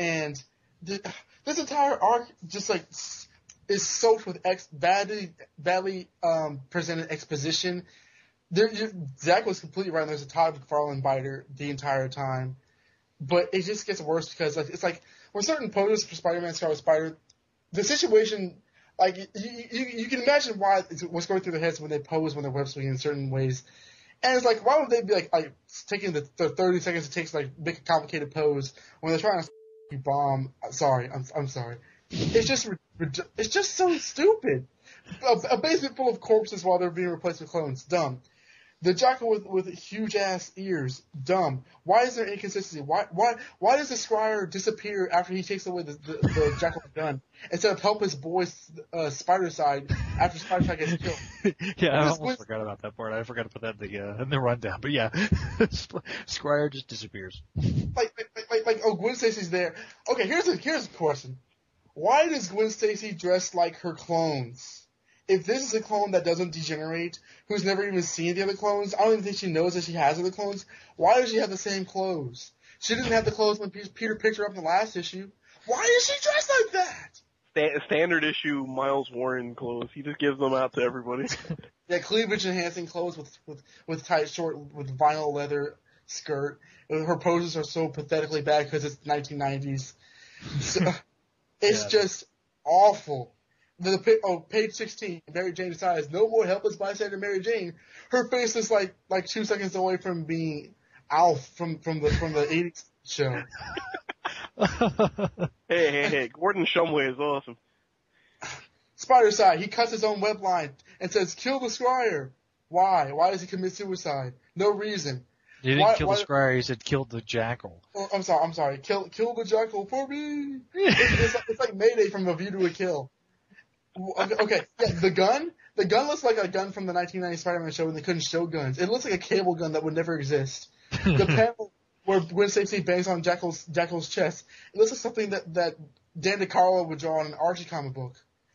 I: and this entire arc just like is soaked with badly presented exposition. Zach was completely right. There's a Todd McFarlane biter the entire time, but it just gets worse because it's like when certain poses for Spider-Man, Scarlet Spider, the situation, like you can imagine what's going through their heads when they pose when they're web swinging in certain ways, and it's like why would they be like taking the 30 seconds it takes to like make a complicated pose when they're trying to bomb? Sorry, I'm sorry. It's just so stupid. A basement full of corpses while they're being replaced with clones. Dumb. The Jackal with huge ass ears. Dumb. Why is there inconsistency? Why does the Scryer disappear after he takes away the Jackal's gun instead of help his boy Spider Side after Spider Side gets killed?
A: Yeah, I almost forgot about that part. I forgot to put that in the rundown. But yeah, Scryer just disappears.
I: Like Gwen Stacy's there. Okay, here's a question. Why does Gwen Stacy dress like her clones? If this is a clone that doesn't degenerate, who's never even seen the other clones, I don't even think she knows that she has other clones. Why does she have the same clothes? She didn't have the clothes when Peter picked her up in the last issue. Why is she dressed like that?
G: Standard issue Miles Warren clothes. He just gives them out to everybody.
I: Yeah, cleavage enhancing clothes with tight short with vinyl leather skirt. Her poses are so pathetically bad because it's 1990s. So, it's just awful. Page 16, Mary Jane decides no more helpless bystander Mary Jane. Her face is like 2 seconds away from being Alf from the 80s show.
G: Hey, Gordon Shumway is awesome.
I: Spider Side, he cuts his own web line and says, kill the Scryer. Why? Why does he commit suicide? No reason.
A: He didn't kill the Scryer, he said kill the Jackal.
I: Oh, I'm sorry. Kill the Jackal for me. It's like Mayday from A View to a Kill. Okay, yeah, the gun looks like a gun from the 1990 Spider-Man show when they couldn't show guns. It looks like a cable gun that would never exist. The panel where Gwen Stacy bangs on Jackal's chest, it looks like something that Dan DeCarlo would draw in an Archie comic book.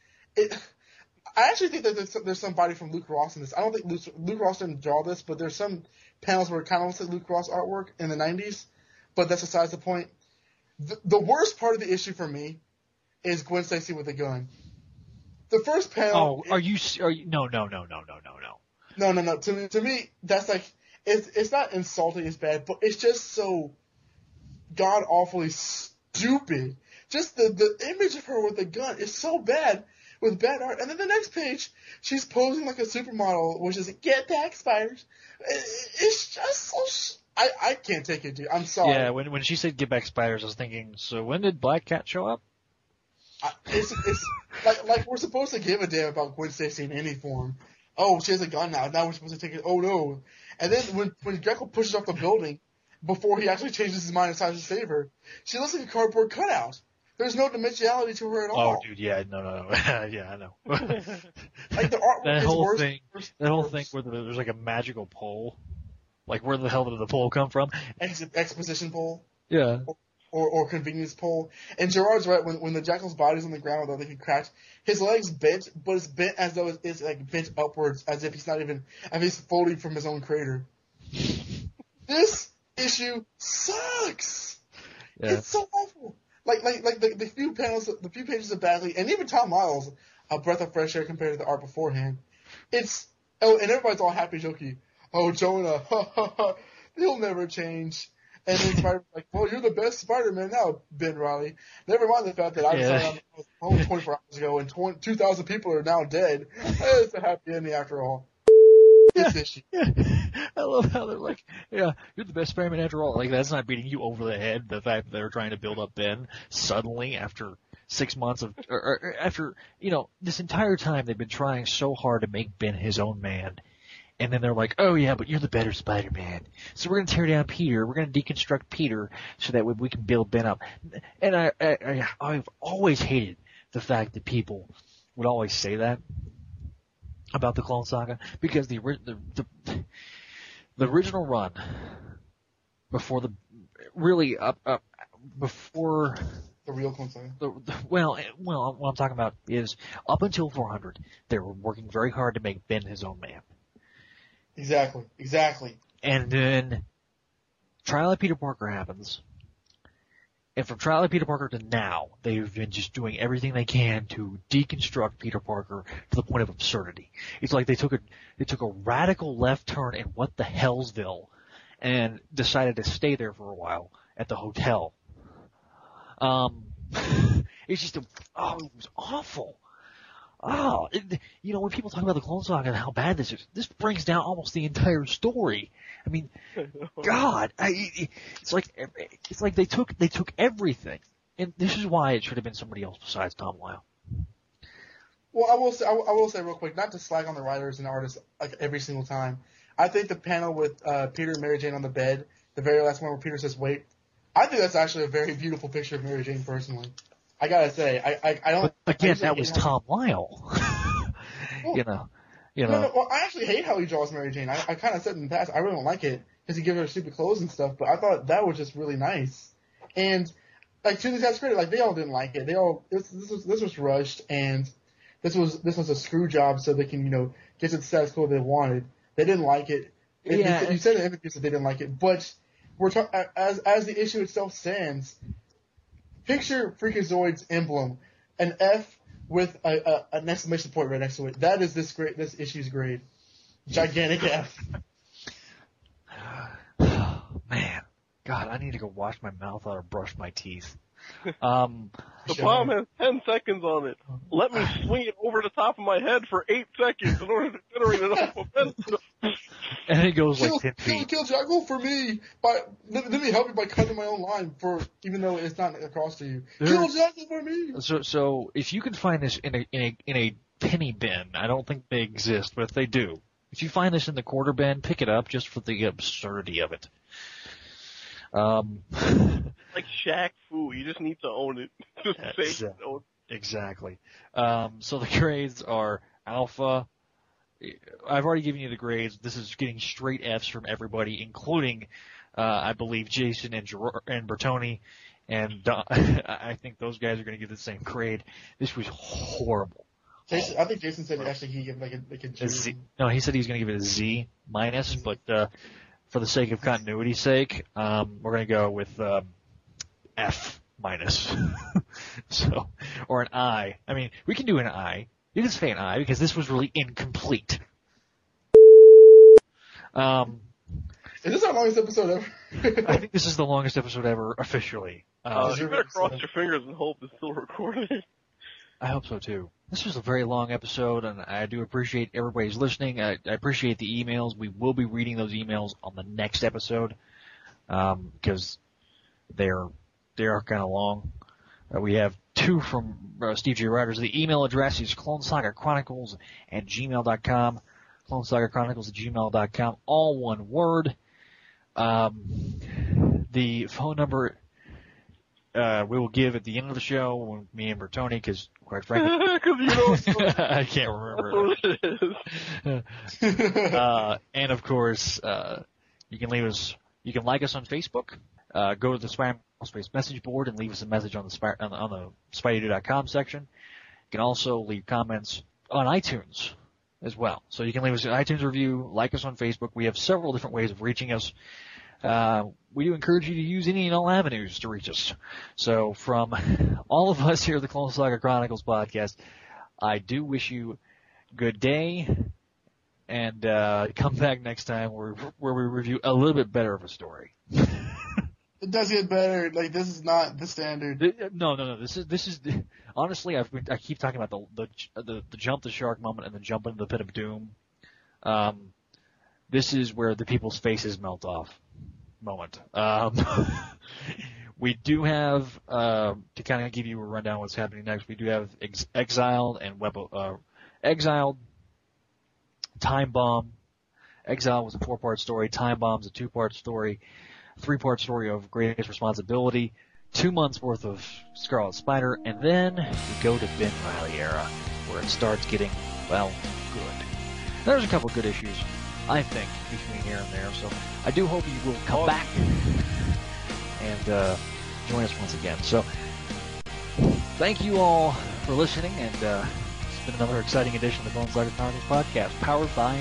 I: I actually think that there's somebody from Luke Ross in this. I don't think Luke Ross didn't draw this, but there's some panels where it kind of looks like Luke Ross artwork in the 90s, but that's besides the point. The worst part of the issue for me is Gwen Stacy with a gun. The first panel.
A: Oh, are you? No.
I: No. To me, that's like it's not insulting as bad, but it's just so god awfully stupid. Just the image of her with a gun is so bad with bad art. And then the next page, she's posing like a supermodel, which is get back spiders. It's just so. I can't take it, dude. I'm sorry.
A: Yeah, when she said get back spiders, I was thinking, so when did Black Cat show up?
I: It's like we're supposed to give a damn about Gwen Stacy in any form. Oh, she has a gun now. Now we're supposed to take it. Oh no! And then when Jekyll pushes off the building before he actually changes his mind and decides to save her, she looks like a cardboard cutout. There's no dimensionality to her at all.
A: Oh, dude, yeah, no. Yeah, I know.
I: Like the artwork is worse.
A: That whole thing where there's like a magical pole. Like where the hell did the pole come from?
I: Exposition pole.
A: Yeah.
I: Or convenience pole. And Gerard's right, when the Jackal's body's on the ground with everything cracked, his leg's bent, but it's bent as though it's like bent upwards, as if he's folding from his own crater. This issue sucks! Yeah. It's so awful. Like the few pages of Bagley, and even Tom Miles, a breath of fresh air compared to the art beforehand. And everybody's all happy jokey. Oh, Jonah, he'll never change. And then Spider-Man's like, well, you're the best Spider-Man now, Ben Reilly. Never mind the fact that I decided on home 24 hours ago and 2,000 people are now dead. It's a happy ending after all. This issue.
A: I love how they're like, yeah, you're the best Spider-Man after all. Like, that's not beating you over the head, the fact that they're trying to build up Ben suddenly after 6 months of, or after, this entire time they've been trying so hard to make Ben his own man. And then they're like, oh yeah, but you're the better Spider-Man. So we're going to tear down Peter. We're going to deconstruct Peter so that we can build Ben up. And I've always hated the fact that people would always say that about the Clone Saga, because the original run before before
I: the real Clone Saga.
A: Well, what I'm talking about is up until 400, they were working very hard to make Ben his own man.
I: Exactly.
A: And then Trial of Peter Parker happens, And from Trial of Peter Parker to now, they've been just doing everything they can to deconstruct Peter Parker to the point of absurdity. It's like they took a radical left turn in what the Hellsville and decided to stay there for a while at the hotel. It's just it was awful. When people talk about the Clone Saga and how bad this is, this brings down almost the entire story. I mean, God, it's like they took everything, and this is why it should have been somebody else besides Tom Lyle.
I: Well, I will say real quick, not to slag on the writers and artists like every single time. I think the panel with Peter and Mary Jane on the bed, the very last one where Peter says "wait," I think that's actually a very beautiful picture of Mary Jane personally. I gotta say, I don't.
A: But again, that was Tom Lyle.
I: Well,
A: you know.
I: No, well, I actually hate how he draws Mary Jane. I kind of said in the past, I really don't like it because he gives her stupid clothes and stuff. But I thought that was just really nice. And like to these guys' credit, like they all didn't like it. This was rushed, and this was a screw job so they can get to the status quo they wanted. They didn't like it.
A: Yeah,
I: you said in the interviews that they didn't like it, but we're as the issue itself stands. Picture Freakazoid's emblem, an F with an exclamation point right next to it. That is this issue's grade. Gigantic F.
A: Man, God, I need to go wash my mouth out or brush my teeth.
G: The bomb has 10 seconds on it. Let me swing it over the top of my head for 8 seconds in order to generate enough momentum.
A: And it goes like 10 feet.
I: Kill Jackal for me. Let me help you by cutting my own line even though it's not across to you. Kill Jackal for me.
A: So if you can find this in a penny bin, I don't think they exist, but if they do, if you find this in the quarter bin, pick it up just for the absurdity of it.
G: Like Shaq Fu, you just need to own it.
A: Exactly. So the grades are Alpha. I've already given you the grades. This is getting straight Fs from everybody, including, I believe, Jason and Bertoni, and I think those guys are going to give the same grade. This was horrible.
I: I think Jason said actually he gave like a G.
A: Z. No, he said he was going to give it a Z minus, but for the sake of continuity's sake, we're going to go with F minus. So, or an I. I mean, we can do an I. You can say an I because this was really incomplete.
I: Is this our longest episode ever?
A: I think this is the longest episode ever officially.
G: You better cross your fingers and hope it's still recording.
A: I hope so too. This was a very long episode, and I do appreciate everybody's listening. I appreciate the emails. We will be reading those emails on the next episode because they are kind of long. We have 2 from Steve J. Riders. The email address is clonesagachronicles@gmail.com. clonesagachronicles@gmail.com. All one word. The phone number we will give at the end of the show when me and Bertoni, because quite frankly, I can't remember. And of course, you can like us on Facebook. Go to the Spider-Man Space message board and leave us a message on the Spidey.com section. You can also leave comments on iTunes as well. So you can leave us an iTunes review, like us on Facebook. We have several different ways of reaching us. We do encourage you to use any and all avenues to reach us. So from all of us here at the Clone Saga Chronicles podcast, I do wish you good day, and come back next time where we review a little bit better of a story.
I: It does get better. Like, this is not the standard.
A: No. This is honestly, I keep talking about the jump the shark moment and the jump into the pit of doom. This is where the people's faces melt off moment. We do have to kind of give you a rundown of what's happening next. We do have Exiled and Exiled, Time Bomb. Exile was a 4-part story. Time Bomb's a 2-part story. 3-part story of Greatest Responsibility, 2 months worth of Scarlet Spider, and then we go to Ben Reilly era, where it starts getting, well, good. There's a couple good issues, I think, between here and there, so I do hope you will come back and join us once again. So, thank you all for listening, and it's been another exciting edition of the Clone Saga Chronicles podcast, powered by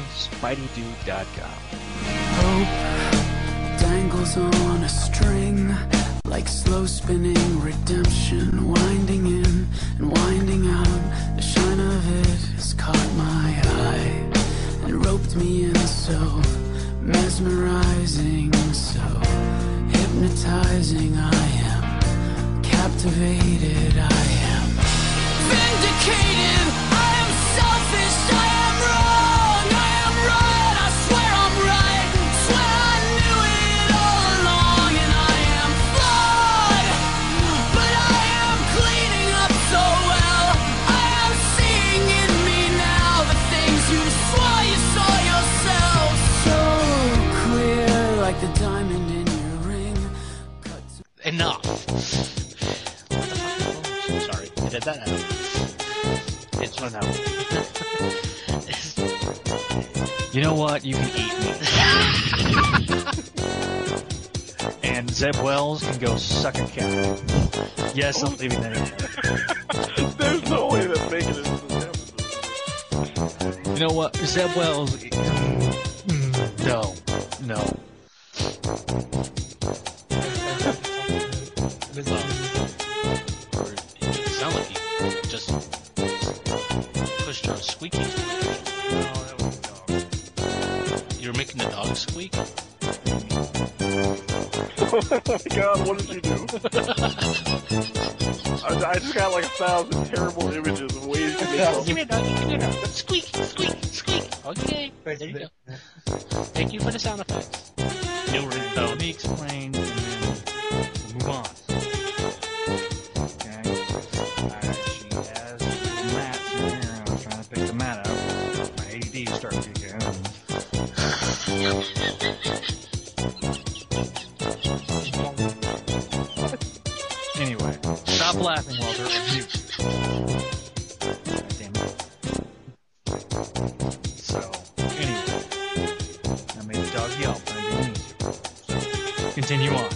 A: SpideyDude.com.
K: Hope dangles on a string Like slow spinning redemption, winding in and winding out. The shine of it has caught my eye and roped me in, so mesmerizing, so hypnotizing. I am captivated, I am vindicated. I am selfish, I am wrong, I am right, I swear I'm right, swear I knew it all along. And I am flawed, but I am cleaning up so well. I am seeing in me now the things you swore you saw yourself. So clear, like the diamond in your ring.
J: Enough. What the fuck? Sorry, I did that out. It's one out.
A: You know what? You can eat me. And Zeb Wells can go suck a cat. Yes, I'm leaving that in.
G: There's no way that Bacon is this episode.
A: You know what? Zeb Wells. No.
J: It sounded like he just pushed her squeaky.
A: No, that was a dog.
J: You were making the dog squeak?
G: Oh my god, what did you do? I just got like 1,000 terrible images of ways to make
J: Give me a dog, give me a dog. Squeak, squeak, squeak. Okay, there you go. Thank you for the sound effects. New ringtone.
A: Let me explain, and then we'll move on. Okay. She has mats in here, and I was trying to pick the mat up. My ADD is starting to kick in. Anyway, stop laughing, Walter. Mute. God damn it. So, anyway, I made the dog yelp, and I didn't need to. Continue on.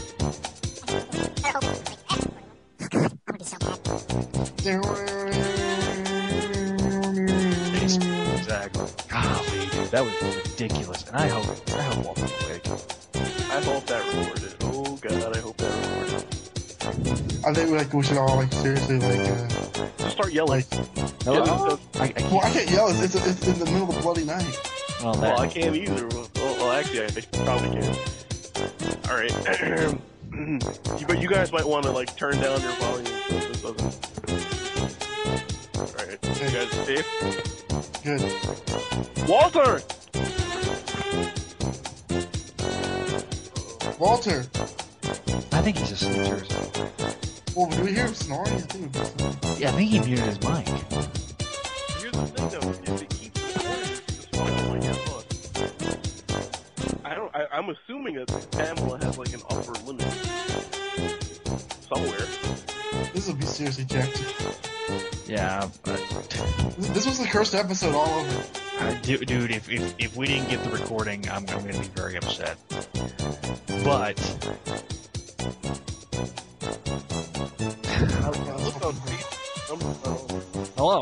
A: Exactly. Golly, dude, that was ridiculous. And I hope Walter's awake.
G: I hope that recorded. Oh god, I hope that recorded.
I: I think we should all seriously
G: just start yelling.
A: Hello?
I: I can't yell. It's in the middle of the bloody night.
G: Well, I can't either. Well, actually, I probably can. All right, but you guys might want to turn down your volume so this doesn't. All right, you guys safe?
I: Good.
G: Walter.
I: Walter.
A: I think he's asleep, seriously.
I: Well, do we hear him snoring? I think we've been snoring.
A: Yeah, I think he muted his mic.
G: Here's the thing, though. If it keeps recording, it's fine. Like, yeah, look. I'm assuming that Pamela has an upper limit somewhere.
I: This will be seriously jacked.
A: Yeah, but
I: This was the cursed episode all over.
A: dude, if we didn't get the recording, I'm going to be very upset. But hello.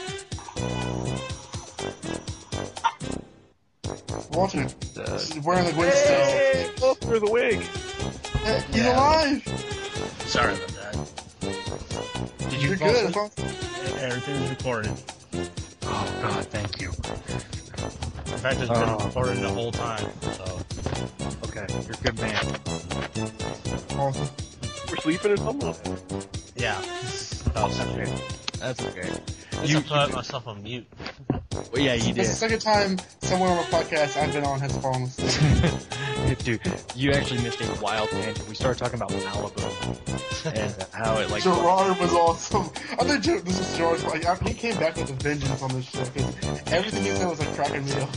I: Walter, he's wearing the wig still.
G: Hey, look, there's a wig.
I: He's alive.
J: Sorry about that. Did you
I: You're
J: fall
I: good.
J: asleep? Everything's recorded.
A: Oh God, thank you.
J: In fact, it's been recorded the whole time. So
A: Okay, you're a good man.
I: Awesome.
G: We're sleeping or something?
J: yeah,
A: That's okay.
J: I put myself on mute.
A: Well, yeah, you
I: It's the
A: did.
I: second time someone on a podcast I've been on has fallen asleep.
A: Dude, you actually missed a wild tangent. We started talking about Malibu and how it
I: Gerard was awesome. I think this is Gerard's. He came back with a vengeance on this show because everything he said was cracking me up.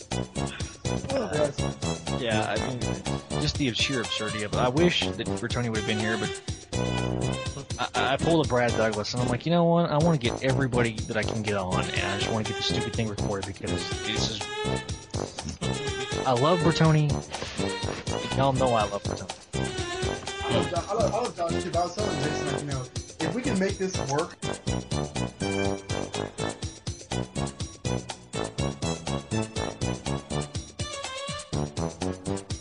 A: Yeah, I mean, just the sheer absurdity of it. I wish that Bertoni would have been here, but I pulled a Brad Douglas, and I'm like, you know what? I want to get everybody that I can get on, and I just want to get the stupid thing recorded because this is. I love Bertoni. Y'all know I love Bertoni.
I: I love John too, but I was telling Jason, if we can make this work.